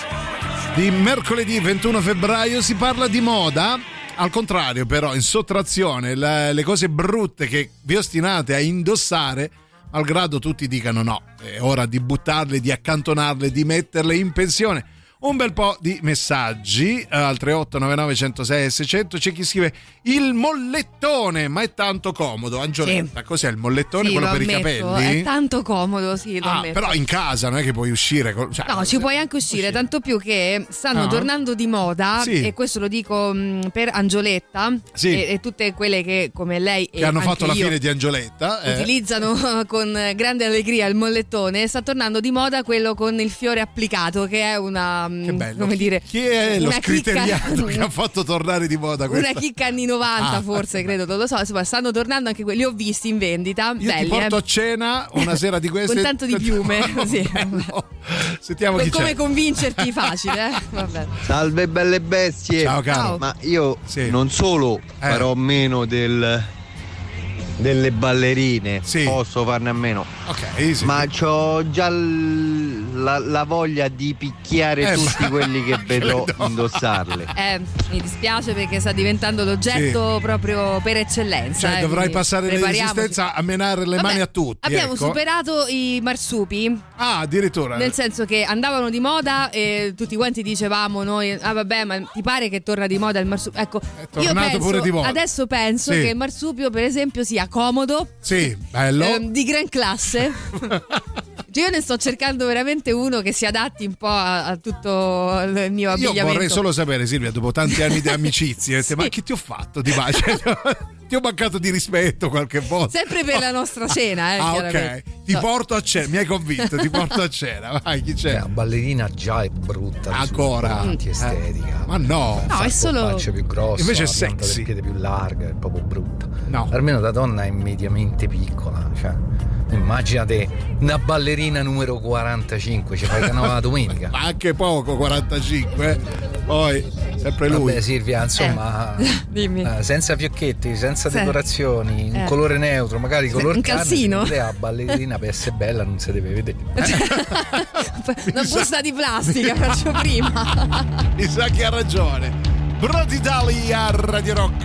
Di mercoledì ventuno febbraio si parla di moda. Al contrario, però, in sottrazione, le, le cose brutte che vi ostinate a indossare, malgrado tutti dicano no, è ora di buttarle, di accantonarle, di metterle in pensione. Un bel po' di messaggi al tre otto nove nove uno zero sei seicento. C'è chi scrive il mollettone, ma è tanto comodo. Angioletta, sì. Cos'è il mollettone? Sì, quello per ammetto, i capelli? È tanto comodo, sì, lo ah, ammetto. però in casa non è che puoi uscire, cioè, no, ci puoi anche uscire, uscire, tanto più che stanno ah. tornando di moda, sì. E questo lo dico mh, per Angioletta, sì. e, e tutte quelle che come lei che e hanno fatto la io fine di Angioletta eh. utilizzano con grande allegria il mollettone. Sta tornando di moda quello con il fiore applicato, che è una che bello. come dire, chi è lo scriteriato chicca, che ha fatto tornare di moda questa? Una chicca anni novanta ah. forse, credo, non lo so, insomma stanno tornando anche quelli, li ho visti in vendita. Io belli, ti porto eh. a cena una sera di queste con tanto di piume. Sì. Sentiamo chi come c'è. Convincerti facile, eh? Vabbè. Salve belle bestie. Ciao caro. Ciao. Ma io sì. non solo eh. farò meno del delle ballerine, sì. posso farne a meno, okay, sì. ma c'ho già l- la, la voglia di picchiare eh, tutti quelli che vedrò indossarle. Eh, mi dispiace perché sta diventando l'oggetto sì. proprio per eccellenza. Cioè, eh, dovrai passare nell'esistenza a menare le Vabbè, mani a tutti. Abbiamo ecco. superato i marsupi. Ah, addirittura. Nel senso che andavano di moda e tutti quanti dicevamo noi, ah vabbè, ma ti pare che torna di moda il marsupio? Ecco, è io penso, pure di moda. Adesso penso sì. che il marsupio, per esempio, sia comodo, sì, bello, ehm, di gran classe. Io ne sto cercando veramente uno che si adatti un po' a, a tutto il mio abbigliamento. Io vorrei solo sapere, Silvia, dopo tanti anni di amicizie, sì. ma che ti ho fatto di pace? Ti ho mancato di rispetto qualche volta? Sempre per la nostra cena, eh, ah, ok. Ti so. porto a cena, mi hai convinto, ti porto a cena. Vai, chi c'è? La ballerina già è brutta. Ancora? Antiestetica. Eh. Ma no. No, è solo. La faccia più grossa, invece è la pianta sexy. del piede più larga, è proprio brutta. No. Almeno da donna è mediamente piccola, cioè. Immaginate una ballerina numero quarantacinque, ci fai canale la domenica. Ma anche poco, quarantacinque. Poi, sempre lui. Vabbè, Silvia, insomma, Eh. Dimmi. eh, senza fiocchetti, senza Sì. decorazioni, un Eh. colore neutro, magari color un carne. calzino. La ballerina per essere bella non si deve vedere. Una busta di plastica faccio prima. Mi sa che ha ragione. Brody Daly a Radio Rock.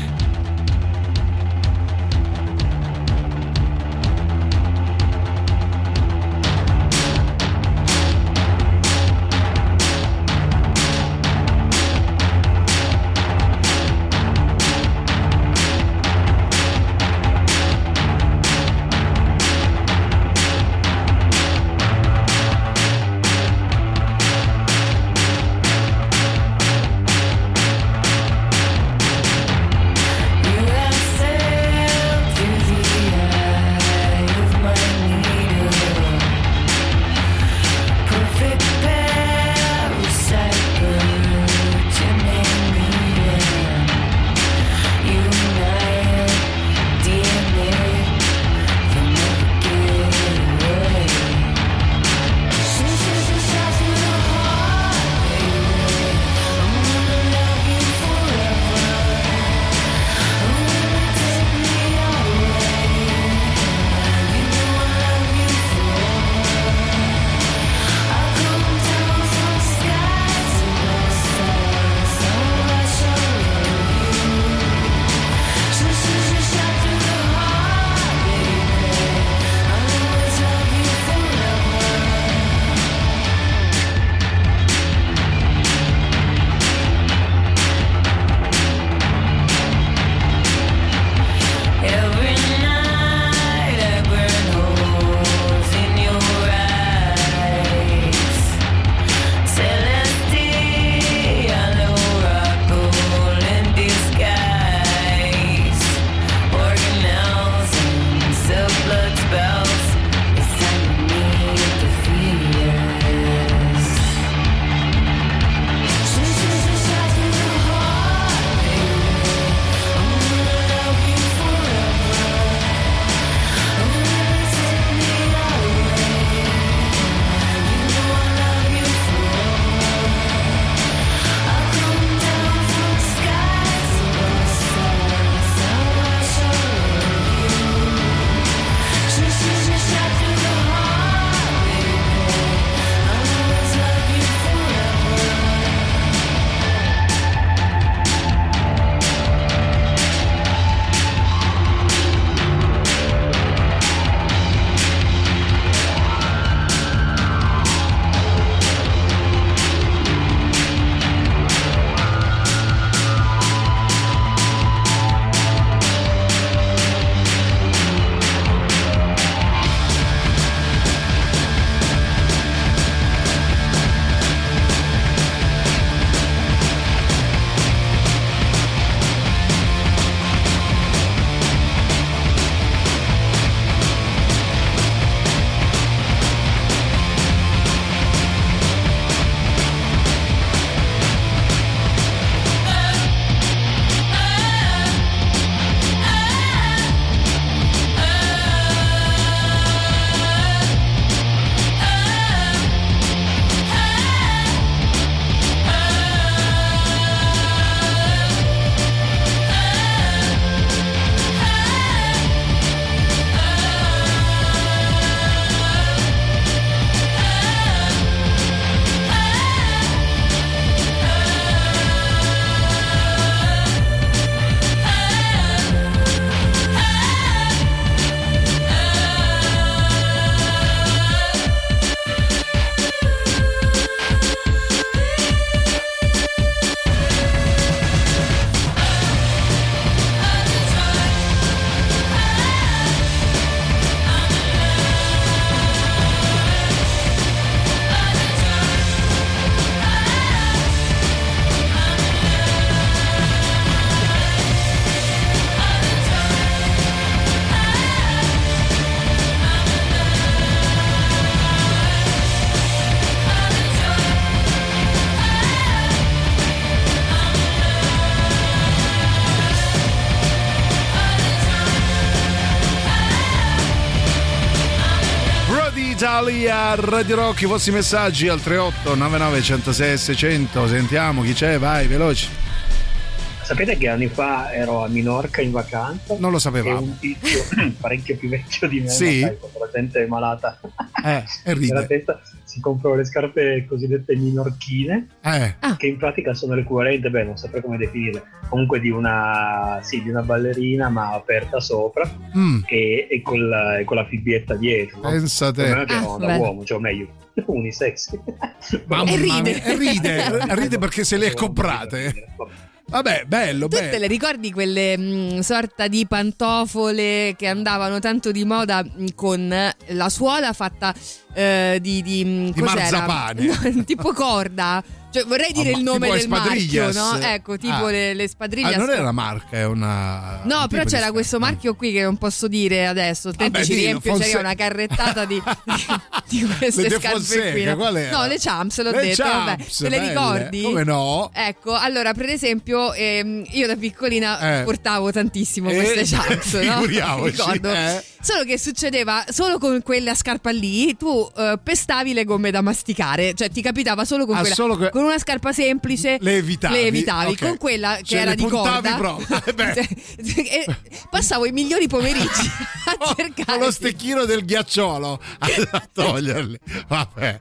Italia, Radio Rock, i vostri messaggi al tre otto nove nove uno zero sei seicento. Sentiamo chi c'è, vai, veloci. Sapete che anni fa ero a Minorca in vacanza? Non lo sapevamo. E un tizio parecchio più vecchio di me, sì? sai, quando la gente è malata eh, e ride. nella testa, si comprò le scarpe cosiddette minorchine, eh. che in pratica sono l'equivalente, beh, non saprei come definirle, comunque di una, sì, di una ballerina ma aperta sopra, mm. e, e, con la, e con la fibbietta dietro. No? Pensa te. Che erano da uomo, cioè meglio, unisex. Mamma e ride. E ride, ride perché se le è comprate. Vabbè, bello, tu bello. te le ricordi quelle mh, sorta di pantofole che andavano tanto di moda mh, con la suola fatta eh, di, di, mh, di cos'era? marzapane? No, tipo corda. Cioè, vorrei dire oh, il nome del marchio, Spadriglias. no? Ecco, tipo ah. le, le Spadriglias. Ah, non è una marca, è una. No, un però c'era questo marchio qui che non posso dire adesso. Tempo ci dillo, riempio, Fonse... c'era una carrettata di, di, di queste le scarpe Fonseca, qui. No? Qual era? no, le Champs, l'ho le detto. Champs, vabbè. Te le belle. ricordi? Come no? Ecco, allora, per esempio, ehm, io da piccolina eh. portavo tantissimo eh, queste Champs, no? Figuriamoci, eh. Solo che succedeva solo con quella scarpa lì, tu eh, pestavi le gomme da masticare, cioè ti capitava solo con ah, quella, solo que- con una scarpa semplice le evitavi, le evitavi. Okay. Con quella che cioè, era le di corda proprio. e passavo i migliori pomeriggi a cercare con lo stecchino del ghiacciolo a toglierli. Vabbè.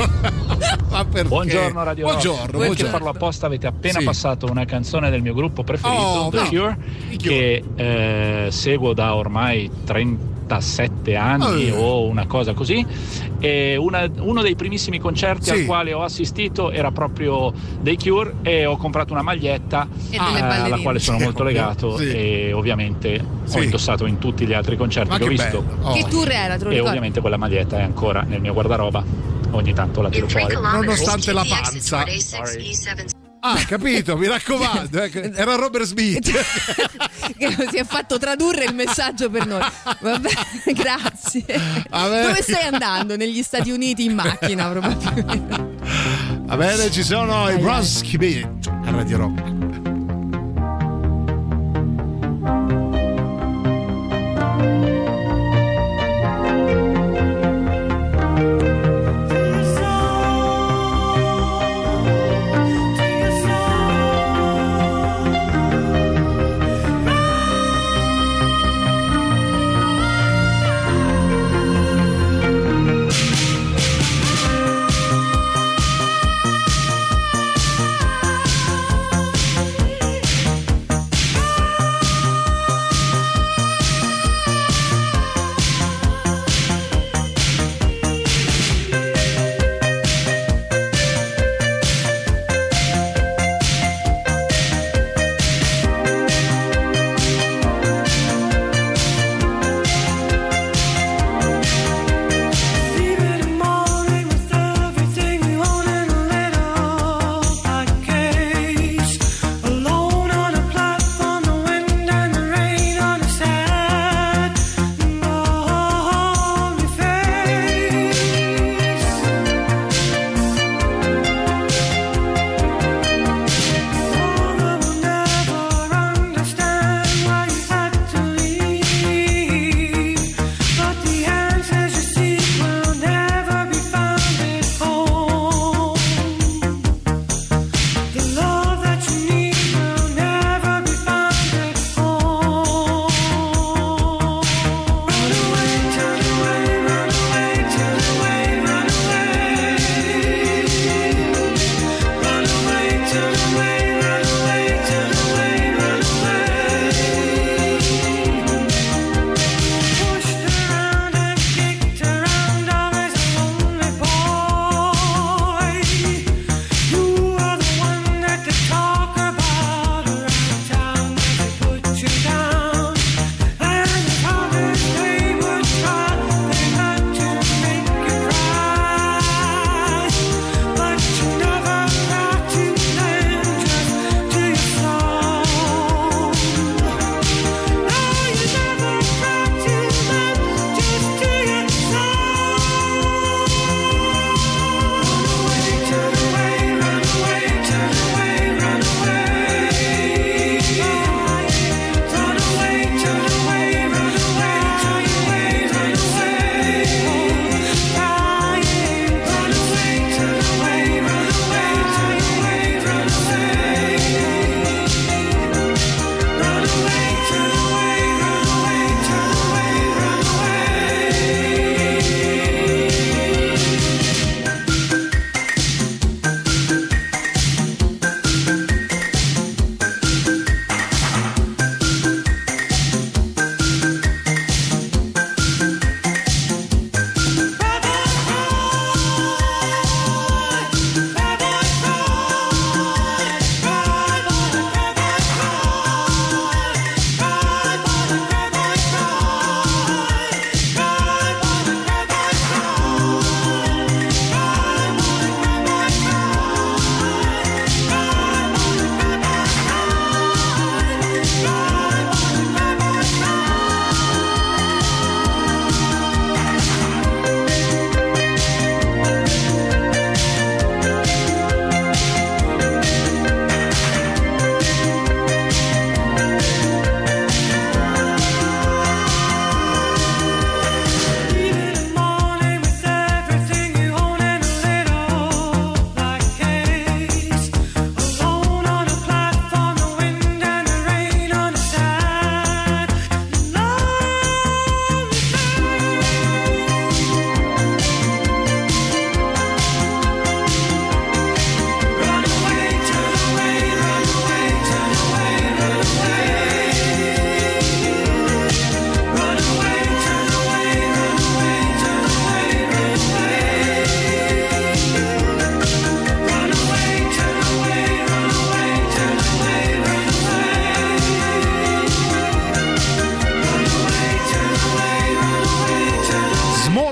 Ma perché? Buongiorno Radio Rock. Buongiorno, Perché farlo apposta avete appena sì. passato una canzone del mio gruppo preferito, oh, The no. Cure, che eh, seguo da ormai trentasette anni oh. o una cosa così, e una, uno dei primissimi concerti sì. al quale ho assistito era proprio dei Cure e ho comprato una maglietta e eh, alla quale sono molto legato sì. e ovviamente sì. ho indossato in tutti gli altri concerti Ma che ho che visto. Oh. Che tour era? Te lo e ricordi? ovviamente quella maglietta è ancora nel mio guardaroba, ogni tanto la tiro fuori. Nonostante la panza. Ah, capito, mi raccomando, era Robert Smith che si è fatto tradurre il messaggio per noi. Vabbè, grazie. Vabbè. Dove stai andando? Negli Stati Uniti in macchina probabilmente. Va bene, ci sono i Bronski Beat a Radio Rock.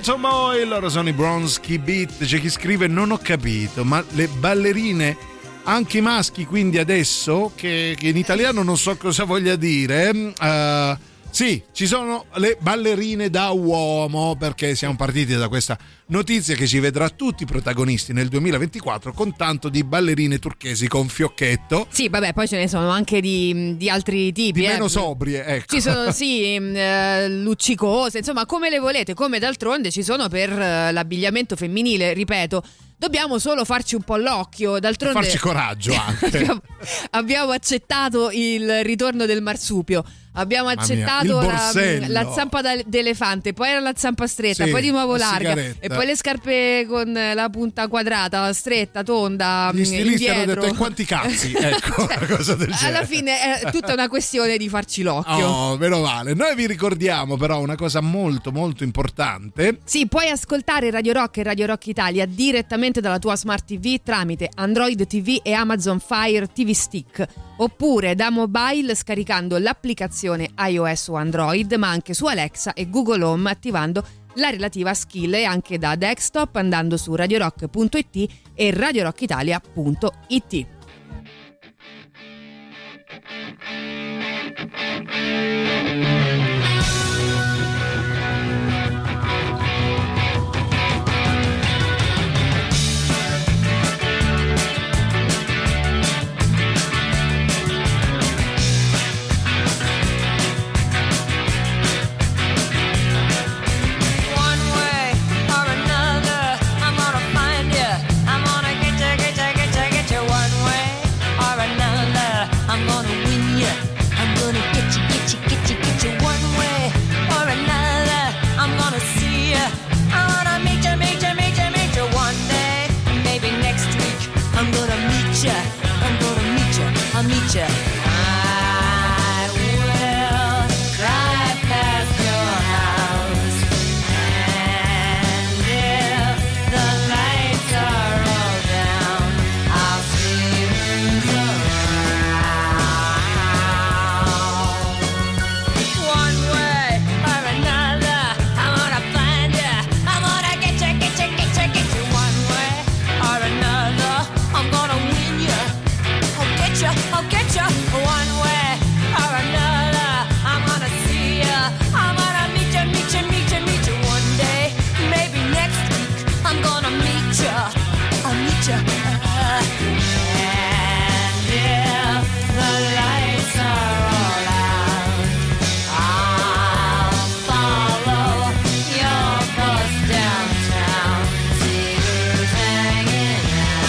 Autumn Boy, loro sono i Bronski Beat. C'è chi scrive: non ho capito, ma le ballerine anche i maschi, quindi adesso, che, che in italiano non so cosa voglia dire, uh, sì, ci sono le ballerine da uomo, perché siamo partiti da questa notizia che ci vedrà tutti i protagonisti nel duemilaventiquattro con tanto di ballerine turchesi con fiocchetto. Sì, vabbè, poi ce ne sono anche di, di altri tipi. Di eh. meno sobrie, ecco. Ci sono, sì, eh, luccicose, insomma, come le volete, come d'altronde ci sono per eh, l'abbigliamento femminile, ripeto. Dobbiamo solo farci un po' l'occhio, d'altronde farci coraggio anche. abbiamo, abbiamo accettato il ritorno del marsupio, abbiamo accettato la, la zampa d'elefante, poi era la zampa stretta, sì, poi di nuovo larga sigaretta. E poi le scarpe con la punta quadrata, stretta, tonda. Gli stilisti indietro. hanno detto: e quanti cazzi? Ecco, cioè, una cosa del genere. Alla fine è tutta una questione di farci l'occhio. Oh, meno male. Noi vi ricordiamo però una cosa molto molto importante. Sì, puoi ascoltare Radio Rock e Radio Rock Italia direttamente dalla tua Smart T V tramite Android T V e Amazon Fire T V Stick, oppure da mobile scaricando l'applicazione iOS o Android, ma anche su Alexa e Google Home attivando la relativa skill, e anche da desktop andando su radiorock punto it e radiorockitalia punto it. I'll meet you. I will drive past your house, and if the lights are all down, I'll see who's around. One way or another, I'm gonna find you. I'm gonna get you, get you, get you, get you. One way or another, I'm gonna win you. I'll get you, I'll get you. One way or another, I'm gonna see you. I'm gonna meet you, meet you, meet you, meet you one day. Maybe next week, I'm gonna meet you. I'll meet you. Uh, and if the lights are all out, I'll follow your bus downtown. See who's hanging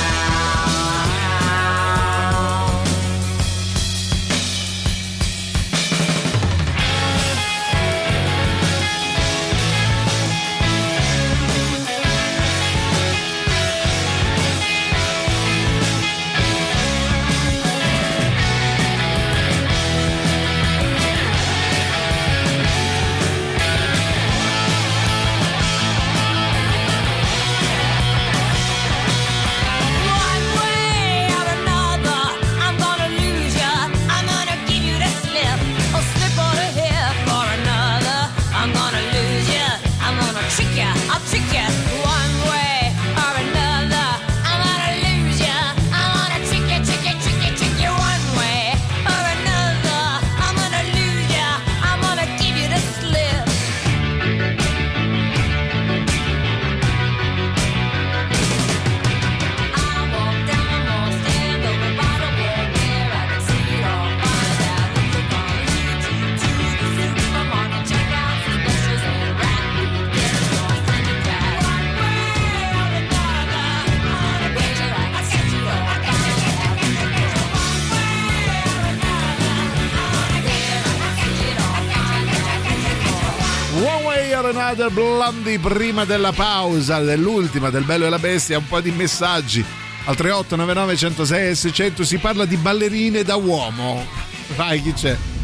Another Blondie prima della pausa dell'ultima del Bello e la Bestia. Un po' di messaggi al tre otto nove nove uno zero sei seicento. Si parla di ballerine da uomo. Vai, chi c'è?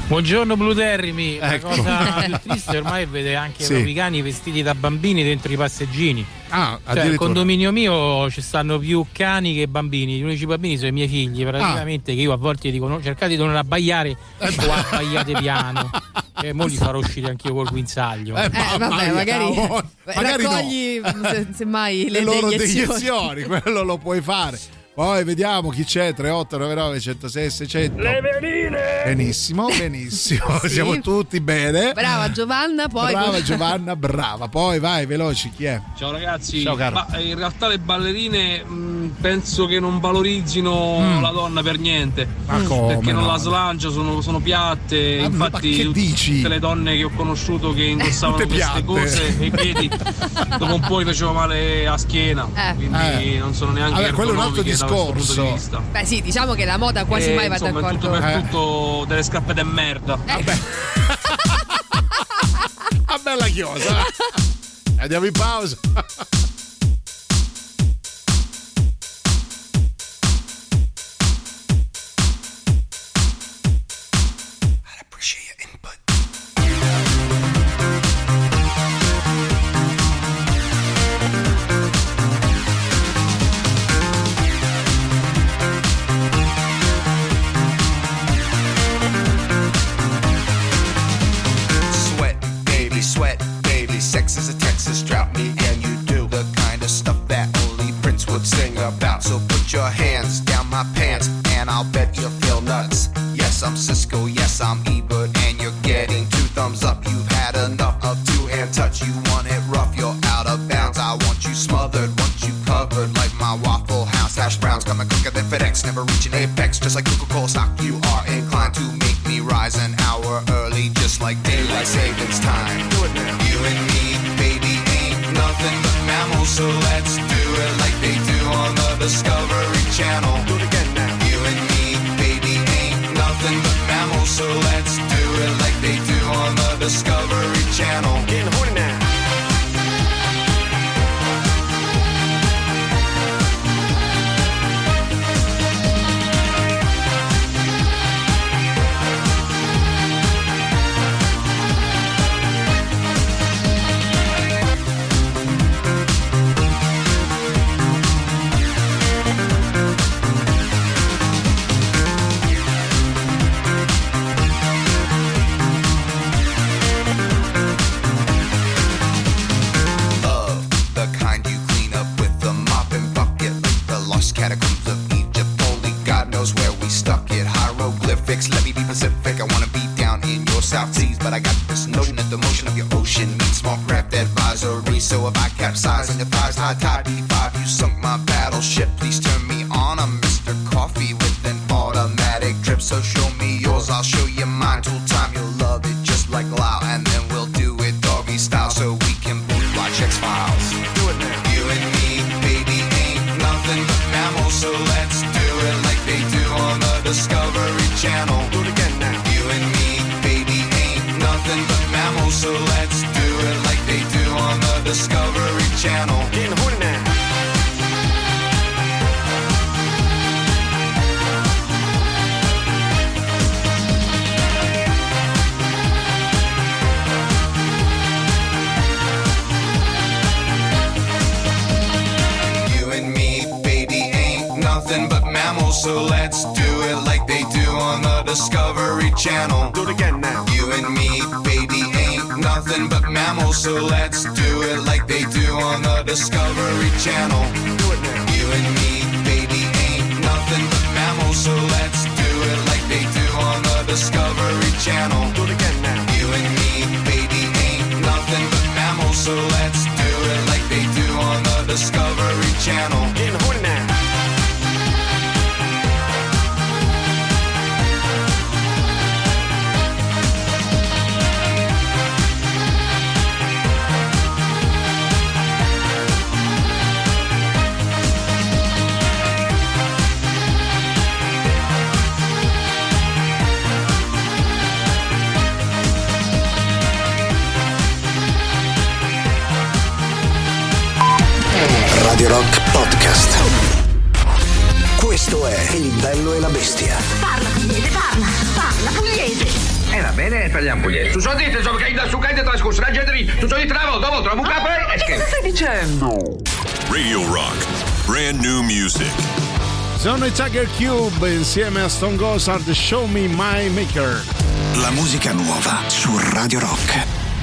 Buongiorno Bluterrimi, Ecco. la cosa più triste ormai è vedere anche Sì. i propri cani vestiti da bambini dentro i passeggini. Ah, Cioè, al condominio mio ci stanno più cani che bambini, gli unici bambini sono i miei figli, praticamente, che io a volte dico no, cercate di non abbaiare o abbaiate piano. E mo li farò uscire anch'io col guinzaglio. Eh, Eh, vabbè, magari, magari no. raccogli se, semmai le, le loro deiezioni. deiezioni, quello lo puoi fare. Poi vediamo chi c'è. Tre otto nove nove uno zero sei sei zero zero. Le veline! Benissimo, benissimo. Sì. Siamo tutti bene. Brava Giovanna, poi Brava Giovanna, brava. Poi vai, veloci, chi è? Ciao ragazzi, Ciao, caro. ma in realtà le ballerine mh, penso che non valorizzino Mm. la donna per niente. Ma come Perché non no? la slancia, sono, sono piatte. Ma- Infatti ma che tut- dici? tutte le donne che ho conosciuto che indossavano Tutte queste piatte. cose e vedi, dopo un po' mi faceva male a schiena. Eh. Quindi Eh. non sono neanche Vabbè, quello è un altro ergonomiche da questo punto di discorso. vista. beh sì, diciamo che la moda quasi E, mai va insomma, è tutto d'accordo. per Eh. tutto delle scarpe de merda. Ah, bella chiosa. Andiamo in pausa. Sweat, baby, sweat, baby. Sex is a Texas drought. Me and you do the kind of stuff that only Prince would sing about. So put your hands down my pants, and I'll bet you'll feel nuts. Yes, I'm Cisco. Yes, I'm Ebert, and you're getting two thumbs up. You've had enough of two-hand touch. You want it rough, you're out of bounds. I want you smothered, want you covered like my Waffle House hash browns. Coming quicker than FedEx, never reaching apex. Just like Coca-Cola stock, you are inclined to make me rise an hour early, just like daylight savings time. Do it now. You and me, baby, ain't nothing but mammals, so let's do it like they do on the Discovery Channel. Do it again now. You and me, baby, ain't nothing but mammals, so let's do it like they do on the Discovery Channel. Getting horny now. Of the kind you clean up with the mop and bucket, like the lost catacombs of Egypt. Only God knows where we stuck it. Hieroglyphics, let me be Pacific. I wanna be down in your South Seas, but I got this notion that the motion of your ocean means small craft advisory. So if I capsize on your thighs, high tide B five, you sunk my battleship. Please turn me on. I'm Mister Coffee with an automatic drip. So show me yours, I'll show you mine. Tool time, you'll love it just like Lao, and then we'll do it doggy style so we can both watch X-Files. Do it now. You and me, baby, ain't nothing but mammals, so let's do it like they do on the Discovery Channel. Do it again now. You and me, baby, ain't nothing but mammals, so let's do it like they do on the Discovery Channel. Getting horny now. You and me, baby, ain't nothing but mammals, so let's do it like they do on the Discovery Channel. Do it again now. You and me, baby, ain't nothing but mammals, so let's do it like they do on the Discovery Channel. Do it now. You and me, baby, ain't nothing but mammals, so let's do it like they do on the Discovery Channel. Do it again now. You and me, baby, ain't nothing but mammals, so let's do it like they do on the Discovery Channel. Getting horny now. Radio Rock Podcast. Questo è Il bello e la bestia. Parla pugliese, parla, parla pugliese. Eh, va bene, parliamo pugliese. Tu so dite, insomma, che da su che trascorso la gente lì. Tu so dite una volta, dopo, un capo e Che stai dicendo? Radio Rock, brand new music. Sono i Tiger Cube insieme a Stone Gossard, Show Me My Maker. La musica nuova su Radio Rock.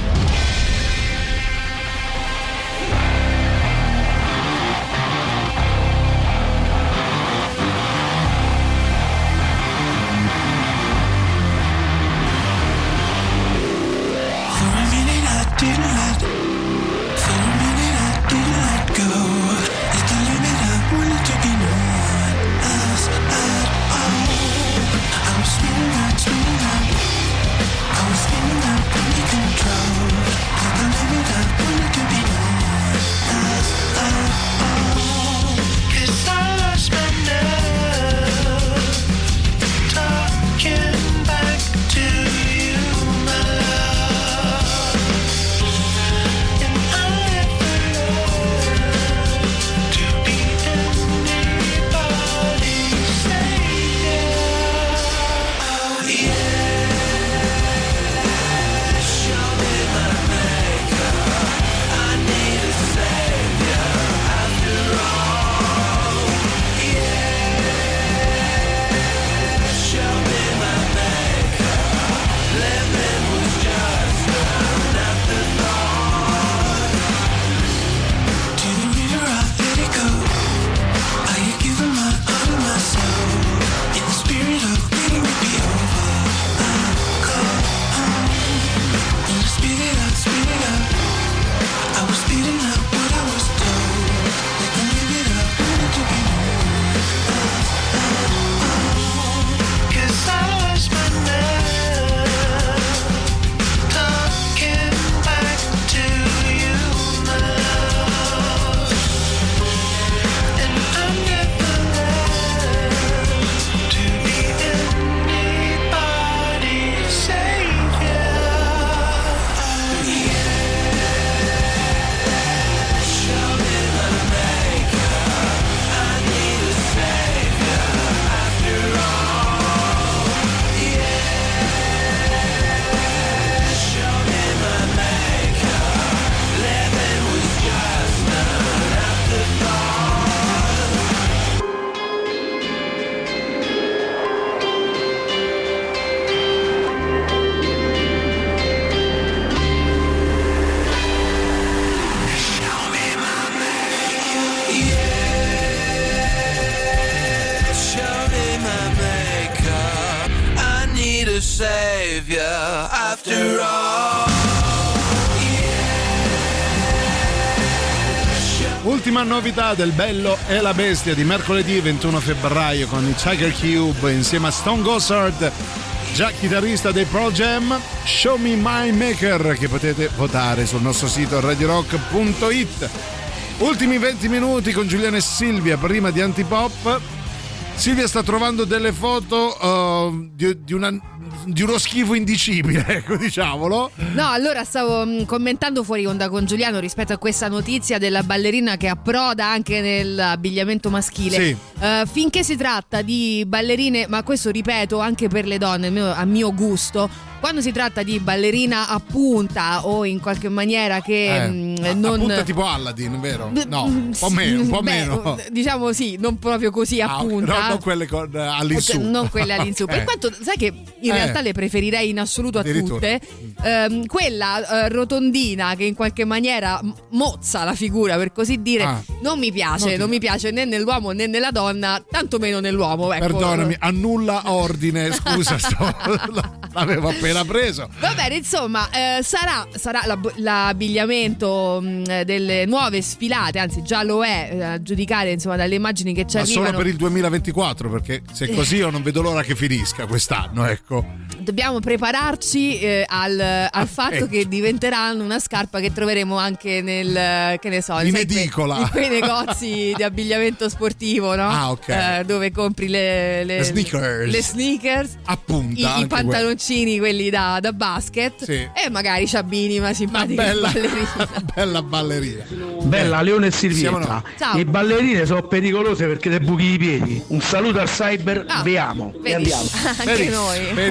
Ultima novità del Bello e la Bestia di mercoledì ventuno febbraio con i Tiger Cube insieme a Stone Gossard, già chitarrista dei Pearl Jam, Show Me My Maker, che potete votare sul nostro sito radio rock punto it. Ultimi venti minuti con Giuliano e Silvia prima di Antipop. Silvia sta trovando delle foto uh, di, di, una, di uno schifo indicibile, ecco, diciamolo. No, allora stavo mh, commentando fuori onda con Giuliano rispetto a questa notizia della ballerina che approda anche nell'abbigliamento maschile. Sì. Uh, finché si tratta di ballerine, ma questo ripeto anche per le donne, a mio, a mio gusto, quando si tratta di ballerina a punta o in qualche maniera che eh, mh, a, non... a punta tipo Aladdin, vero? No, un po' meno, un po' Beh, meno. Diciamo sì, non proprio così a ah, punta. No, non quelle con, uh, all'insù. Non quelle all'insù. eh. Per quanto, sai che in eh. realtà le preferirei in assoluto a tutte. Ehm, quella eh, rotondina che in qualche maniera mozza la figura, per così dire, ah. non mi piace. Non, non mi piace né nell'uomo né nella donna, tanto meno nell'uomo. Ecco. Perdonami, annulla ordine, scusa, sto, l'avevo appena preso. Va bene, insomma, eh, sarà, sarà l'abbigliamento mh, delle nuove sfilate, anzi già lo è, a giudicare insomma dalle immagini che ci Ma arrivano. solo per il duemilaventiquattro, perché se così io non vedo l'ora che finisca quest'anno, ecco. Dobbiamo prepararci eh, al, al ah, fatto ecco. che diventeranno una scarpa che troveremo anche nel, che ne so, in edicola, in quei negozi di abbigliamento sportivo, no? Ah, ok. Eh, dove compri le, le, le sneakers, le sneakers appunto, i, i pantaloncini quelli da, da basket, sì. E magari ci abbini una simpatica una bella, ballerina. una bella ballerina. Bella Leone e Silvietta. Ciao. Le ballerine sono pericolose perché te buchi i piedi. Un saluto al cyber, ah, vi amo. E andiamo. Anche Verissimo, noi. Verissimo.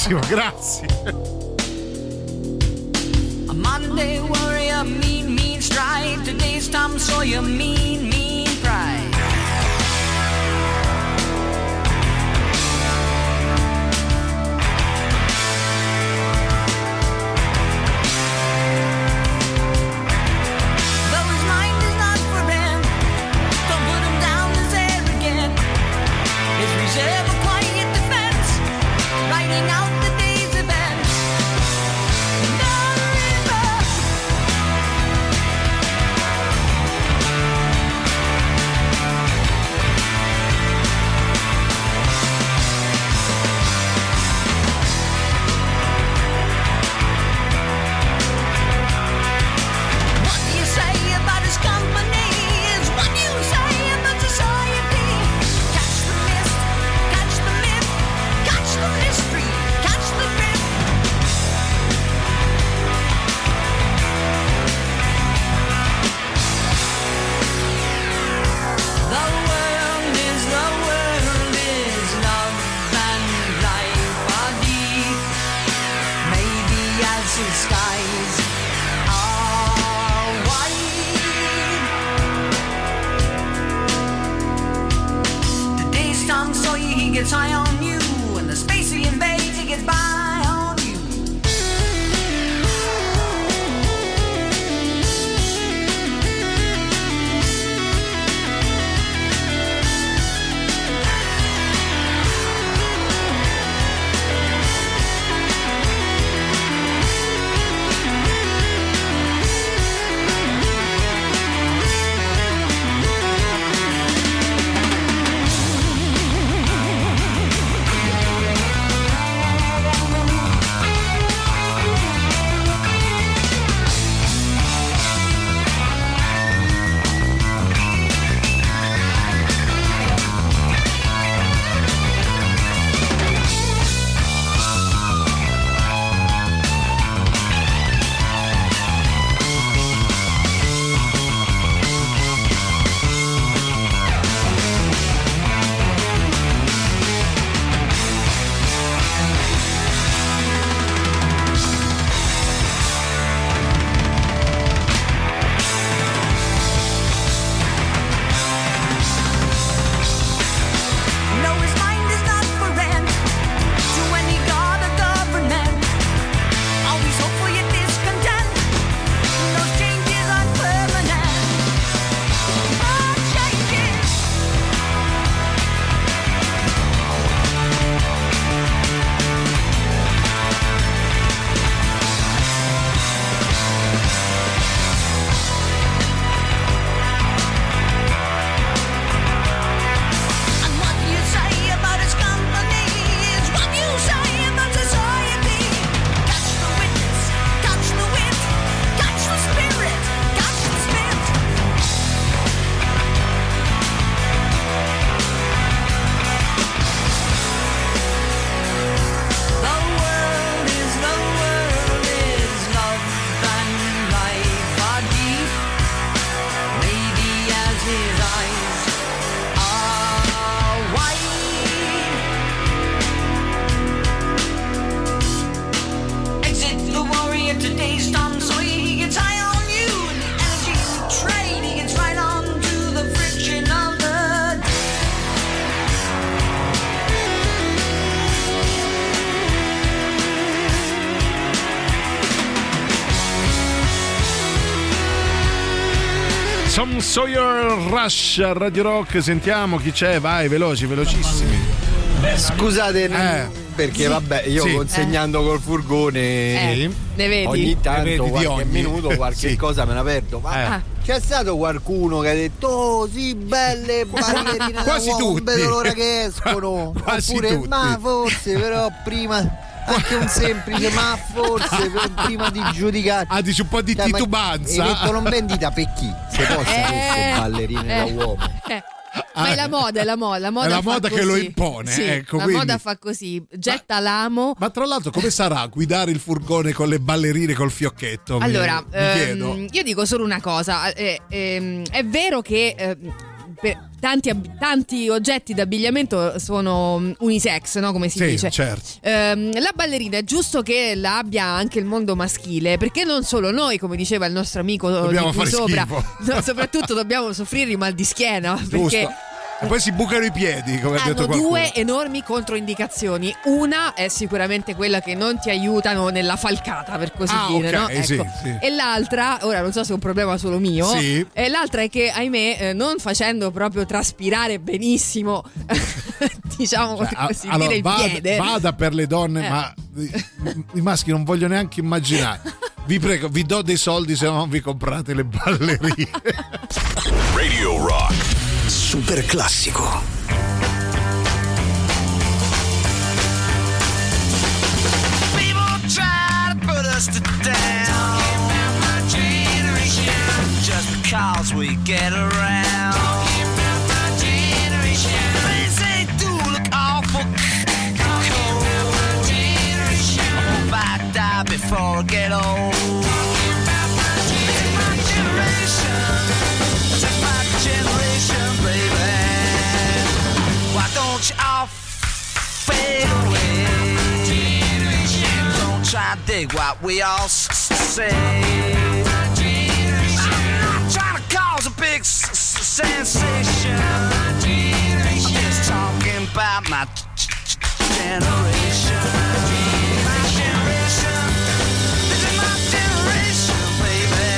benissimo, grazie. A Monday warrior, mean, mean stride. Today's Tom Sawyer, mean, mean pride. Ever quiet defense, writing out the day's events. The river. What do you say about his company is what you say about society. Catch the mist. Catch the mystery, catch the grip. The world is, the world is love and life are deep. Maybe as the skies are wide. Today's Tom Sawyer, he gets high on you. The space he invades, he gets by on you. Tom Sawyer Rush a Radio Rock. Sentiamo chi c'è, vai, veloci, velocissimi. Scusate, eh. perché vabbè, io sì. consegnando col furgone eh, ne vedi? ogni tanto ne vedi qualche ogni. minuto qualche sì. cosa me la perdo. Ma eh. ah, c'è stato qualcuno che ha detto oh sì, belle ballerine quasi da uomo, tutti, non vedo l'ora che escono. quasi Oppure tutti. ma forse però prima anche un semplice ma forse per, prima di giudicare. Ah, dici un po' di Dai, titubanza. Hai detto non vendita per chi? Se posso Eh, queste ballerine eh, da uomo. Eh. Ma è la moda, è la moda, la moda, è la fa moda così. che lo impone, sì, ecco, la quindi. moda fa così, getta l'amo. Ma tra l'altro come sarà guidare il furgone con le ballerine col fiocchetto? Allora, mi, mi chiedo. ehm, io dico solo una cosa, eh, ehm, è vero che eh, per, tanti, ab- tanti oggetti d'abbigliamento sono unisex, no? Come si sì, dice. Certo. Ehm, la ballerina è giusto che la abbia anche il mondo maschile, perché non solo noi, come diceva il nostro amico dobbiamo di qui fare sopra, schifo. soprattutto dobbiamo soffrire di mal di schiena. Giusto. Perché E poi si bucano i piedi, come ha detto hanno qualcuno. due enormi controindicazioni. Una è sicuramente quella che non ti aiutano nella falcata, per così ah, dire, okay, no? Ecco. sì, sì. E l'altra, ora non so se è un problema solo mio, sì. e l'altra è che, ahimè, eh, non facendo proprio traspirare benissimo, diciamo Cioè, così allora, dire, il vada, piede. vada per le donne, Eh. ma i, i maschi non voglio neanche immaginare. Vi prego, vi do dei soldi se non vi comprate le ballerine. Radio Rock. Super classico. Try to put us to down just because we get around. Things they do look awful cold. I hope I die before I get old. This is my generation. This is my generation, baby. Why don't you all fade away? Try to dig what we all s- say. I'm not trying to cause a big s- s- sensation. I'm just talking about my g- g- generation. My generation. This is my generation, baby.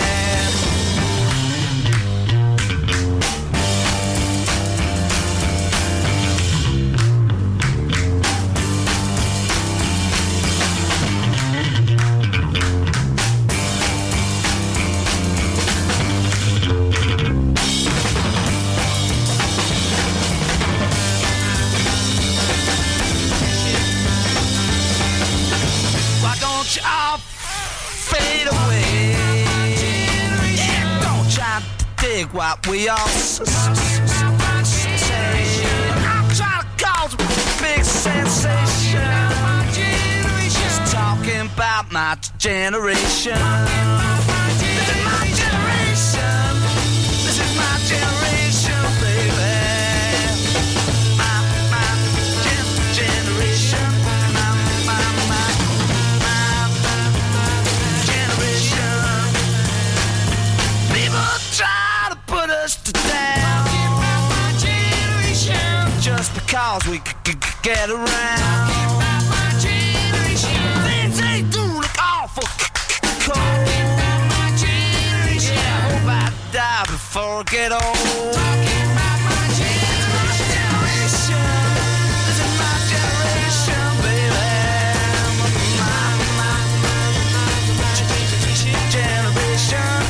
You all fade away. Yeah, don't try to dig what we all s- s- s- say. I'm trying to cause a big sensation. Just talking about my generation. This is my generation. This is my generation, baby. My, my gen- generation. My, my, my. Try to put us to down just because we c- c- get around. Things they do look awful c- cold. Yeah, I hope I die before I get old. This is my generation, baby. My, my, my generation.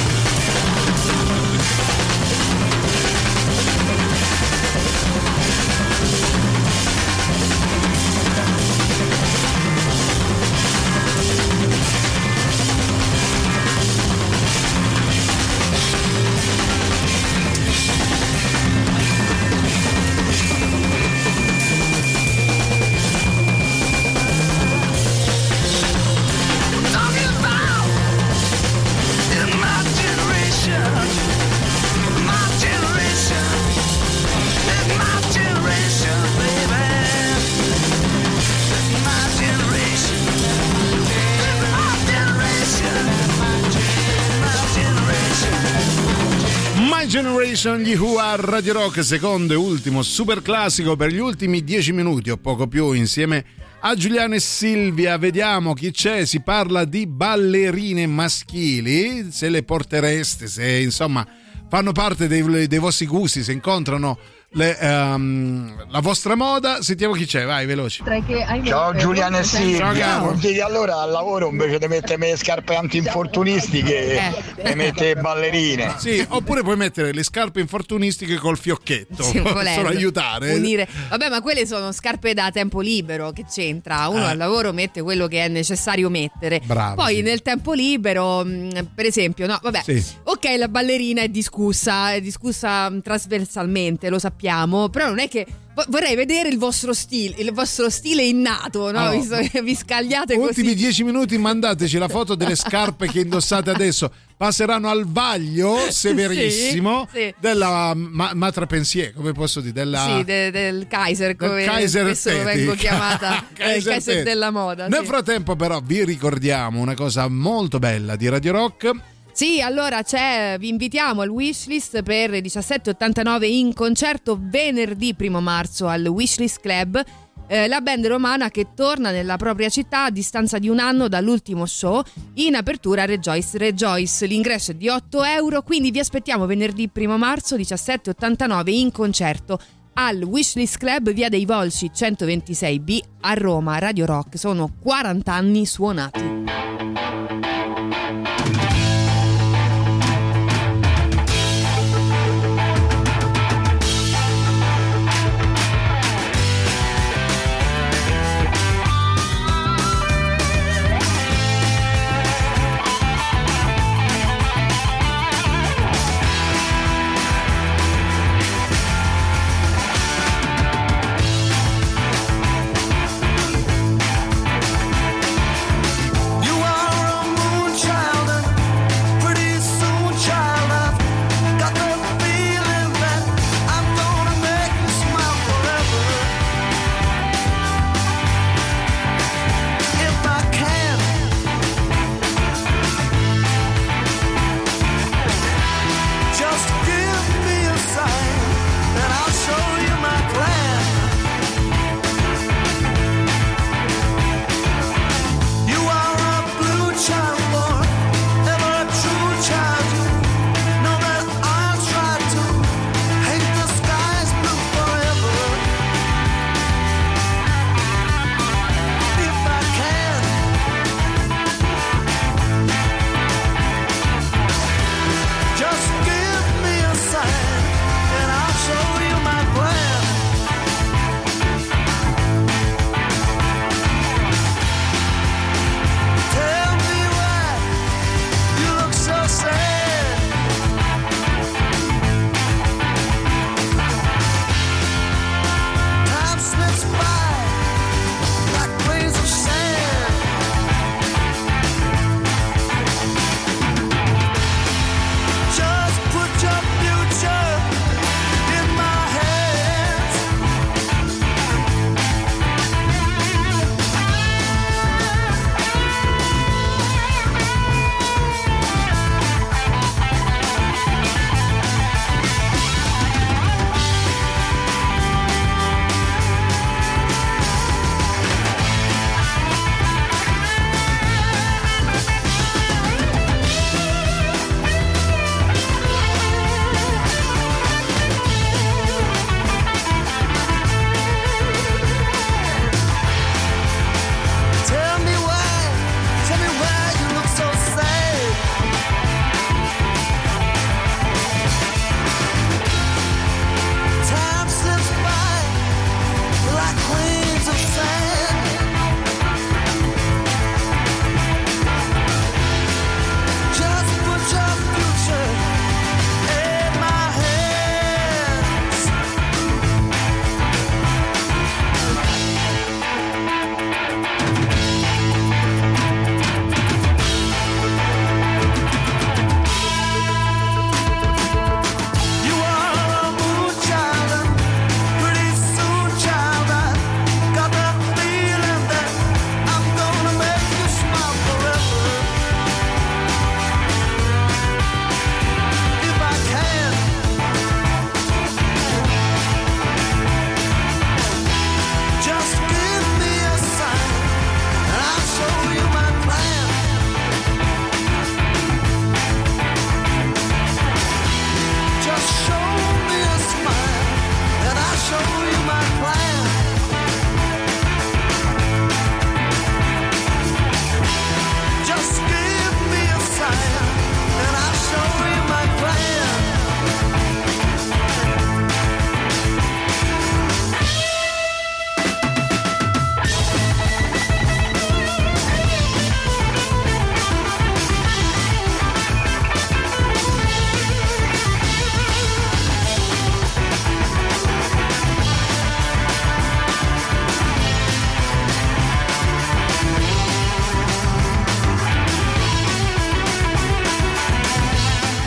My Generation, gli Who a Radio Rock, secondo e ultimo super classico per gli ultimi dieci minuti o poco più insieme a Giuliano e Silvia. Vediamo chi c'è. Si parla di ballerine maschili, se le portereste, se insomma fanno parte dei, dei vostri gusti, se incontrano le, um, la vostra moda. Sentiamo chi c'è, vai veloci. Ciao Giuliano e Silvia. Ciao. Dite allora al lavoro invece di mettere le scarpe antinfortunistiche Eh. e mette ballerine. Sì, oppure puoi mettere le scarpe infortunistiche col fiocchetto. Sì, volendo. Solo aiutare. Unire. Vabbè, ma quelle sono scarpe da tempo libero, che c'entra? Uno Eh. al lavoro mette quello che è necessario mettere. Bravo, Poi sì. nel tempo libero, mh, per esempio, no, vabbè. Sì. Ok, la ballerina è discussa, è discussa mh, trasversalmente, lo sappiamo sappiamo, però non è che vorrei vedere il vostro stile, il vostro stile innato, no? Allora, Visto che vi scagliate così. Ultimi dieci minuti, mandateci la foto delle scarpe che indossate adesso. Passeranno al vaglio severissimo sì, sì. della ma- Matra Pensier, come posso dire? Della... Sì, de- del Kaiser, come Kaiser spesso vengo chiamata, Kaiser, il Kaiser della moda. Nel sì. frattempo però vi ricordiamo una cosa molto bella di Radio Rock. Sì, allora c'è, vi invitiamo al Wishlist per il diciassette ottantanove in concerto venerdì primo marzo al Wishlist Club, eh, la band romana che torna nella propria città a distanza di un anno dall'ultimo show, in apertura Rejoice Rejoice. L'ingresso è di otto euro, quindi vi aspettiamo venerdì primo marzo diciassette ottantanove in concerto al Wishlist Club, via dei Volsci centoventisei B a Roma. Radio Rock, sono quaranta anni suonati. You are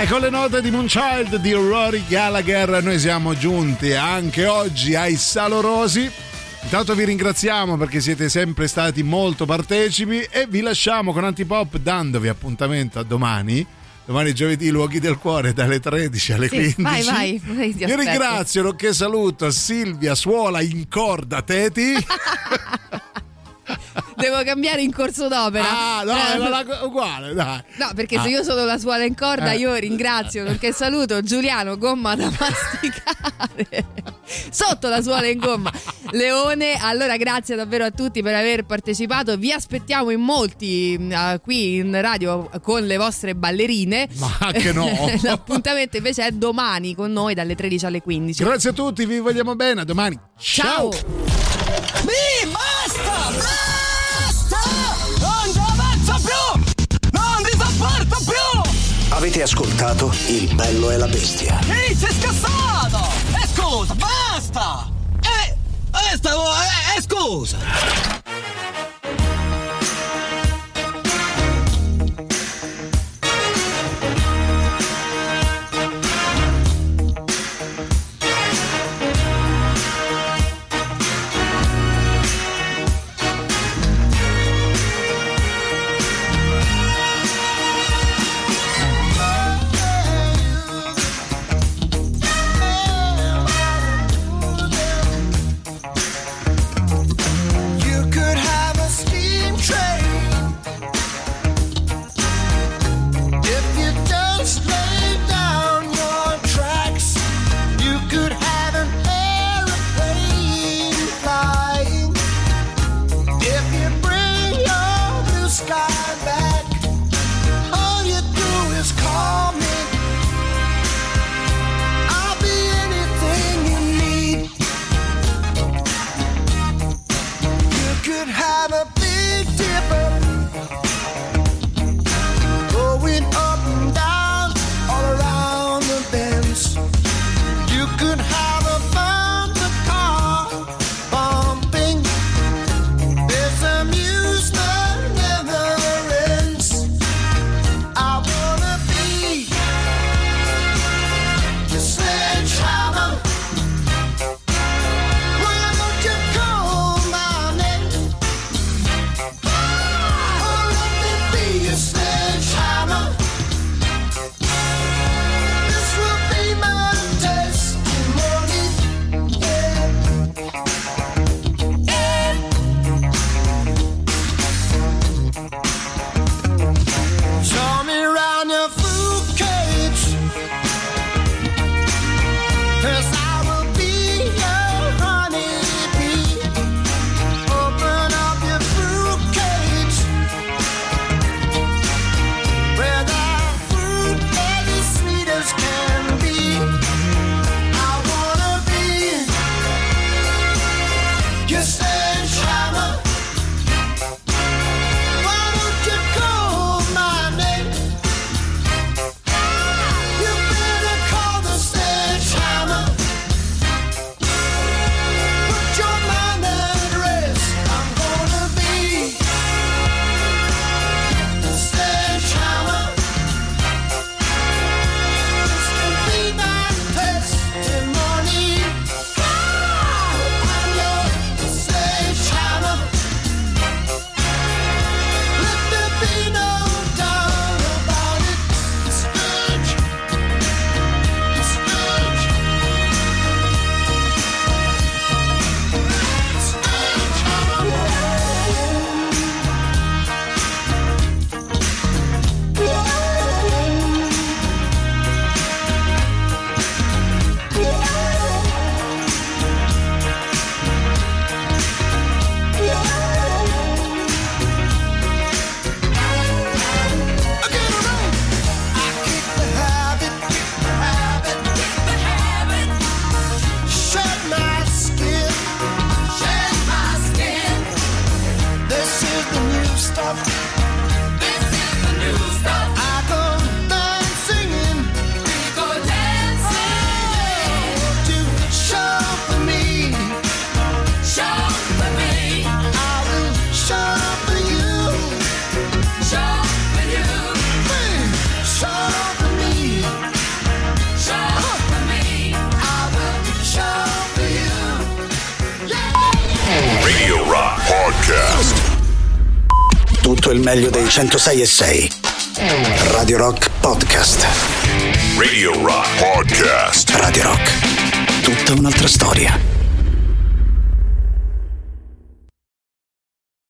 E con le note di Moonchild di Rory Gallagher noi siamo giunti anche oggi ai Salorosi. Intanto vi ringraziamo perché siete sempre stati molto partecipi e vi lasciamo con Antipop dandovi appuntamento a domani. Domani giovedì Luoghi del Cuore dalle tredici alle quindici. Sì, vai, vai, vai Io ringrazio, nonché saluto Silvia Suola in corda Teti. Devo cambiare in corso d'opera. Ah, no, è la, uguale, dai. No, perché ah. se io sono la suola in corda, eh. io ringrazio, nonché saluto Giuliano, gomma da masticare. Sotto la suola in gomma, Leone. Allora, grazie davvero a tutti per aver partecipato. Vi aspettiamo in molti uh, qui in radio con le vostre ballerine. Ma che no! L'appuntamento invece è domani con noi dalle tredici alle quindici. Grazie a tutti, vi vogliamo bene. A domani. Ciao! Mi basta! Basta! Non ci avanzo più! Non vi sopporto più! Avete ascoltato Il Bello e la Bestia? Ehi, sei scassato! E eh, scusa, basta! Eh, eh, stavo, eh, eh, scusa! You could tutto il meglio dei centosei e sei. Radio Rock Podcast. Radio Rock Podcast. Radio Rock. Tutta un'altra storia.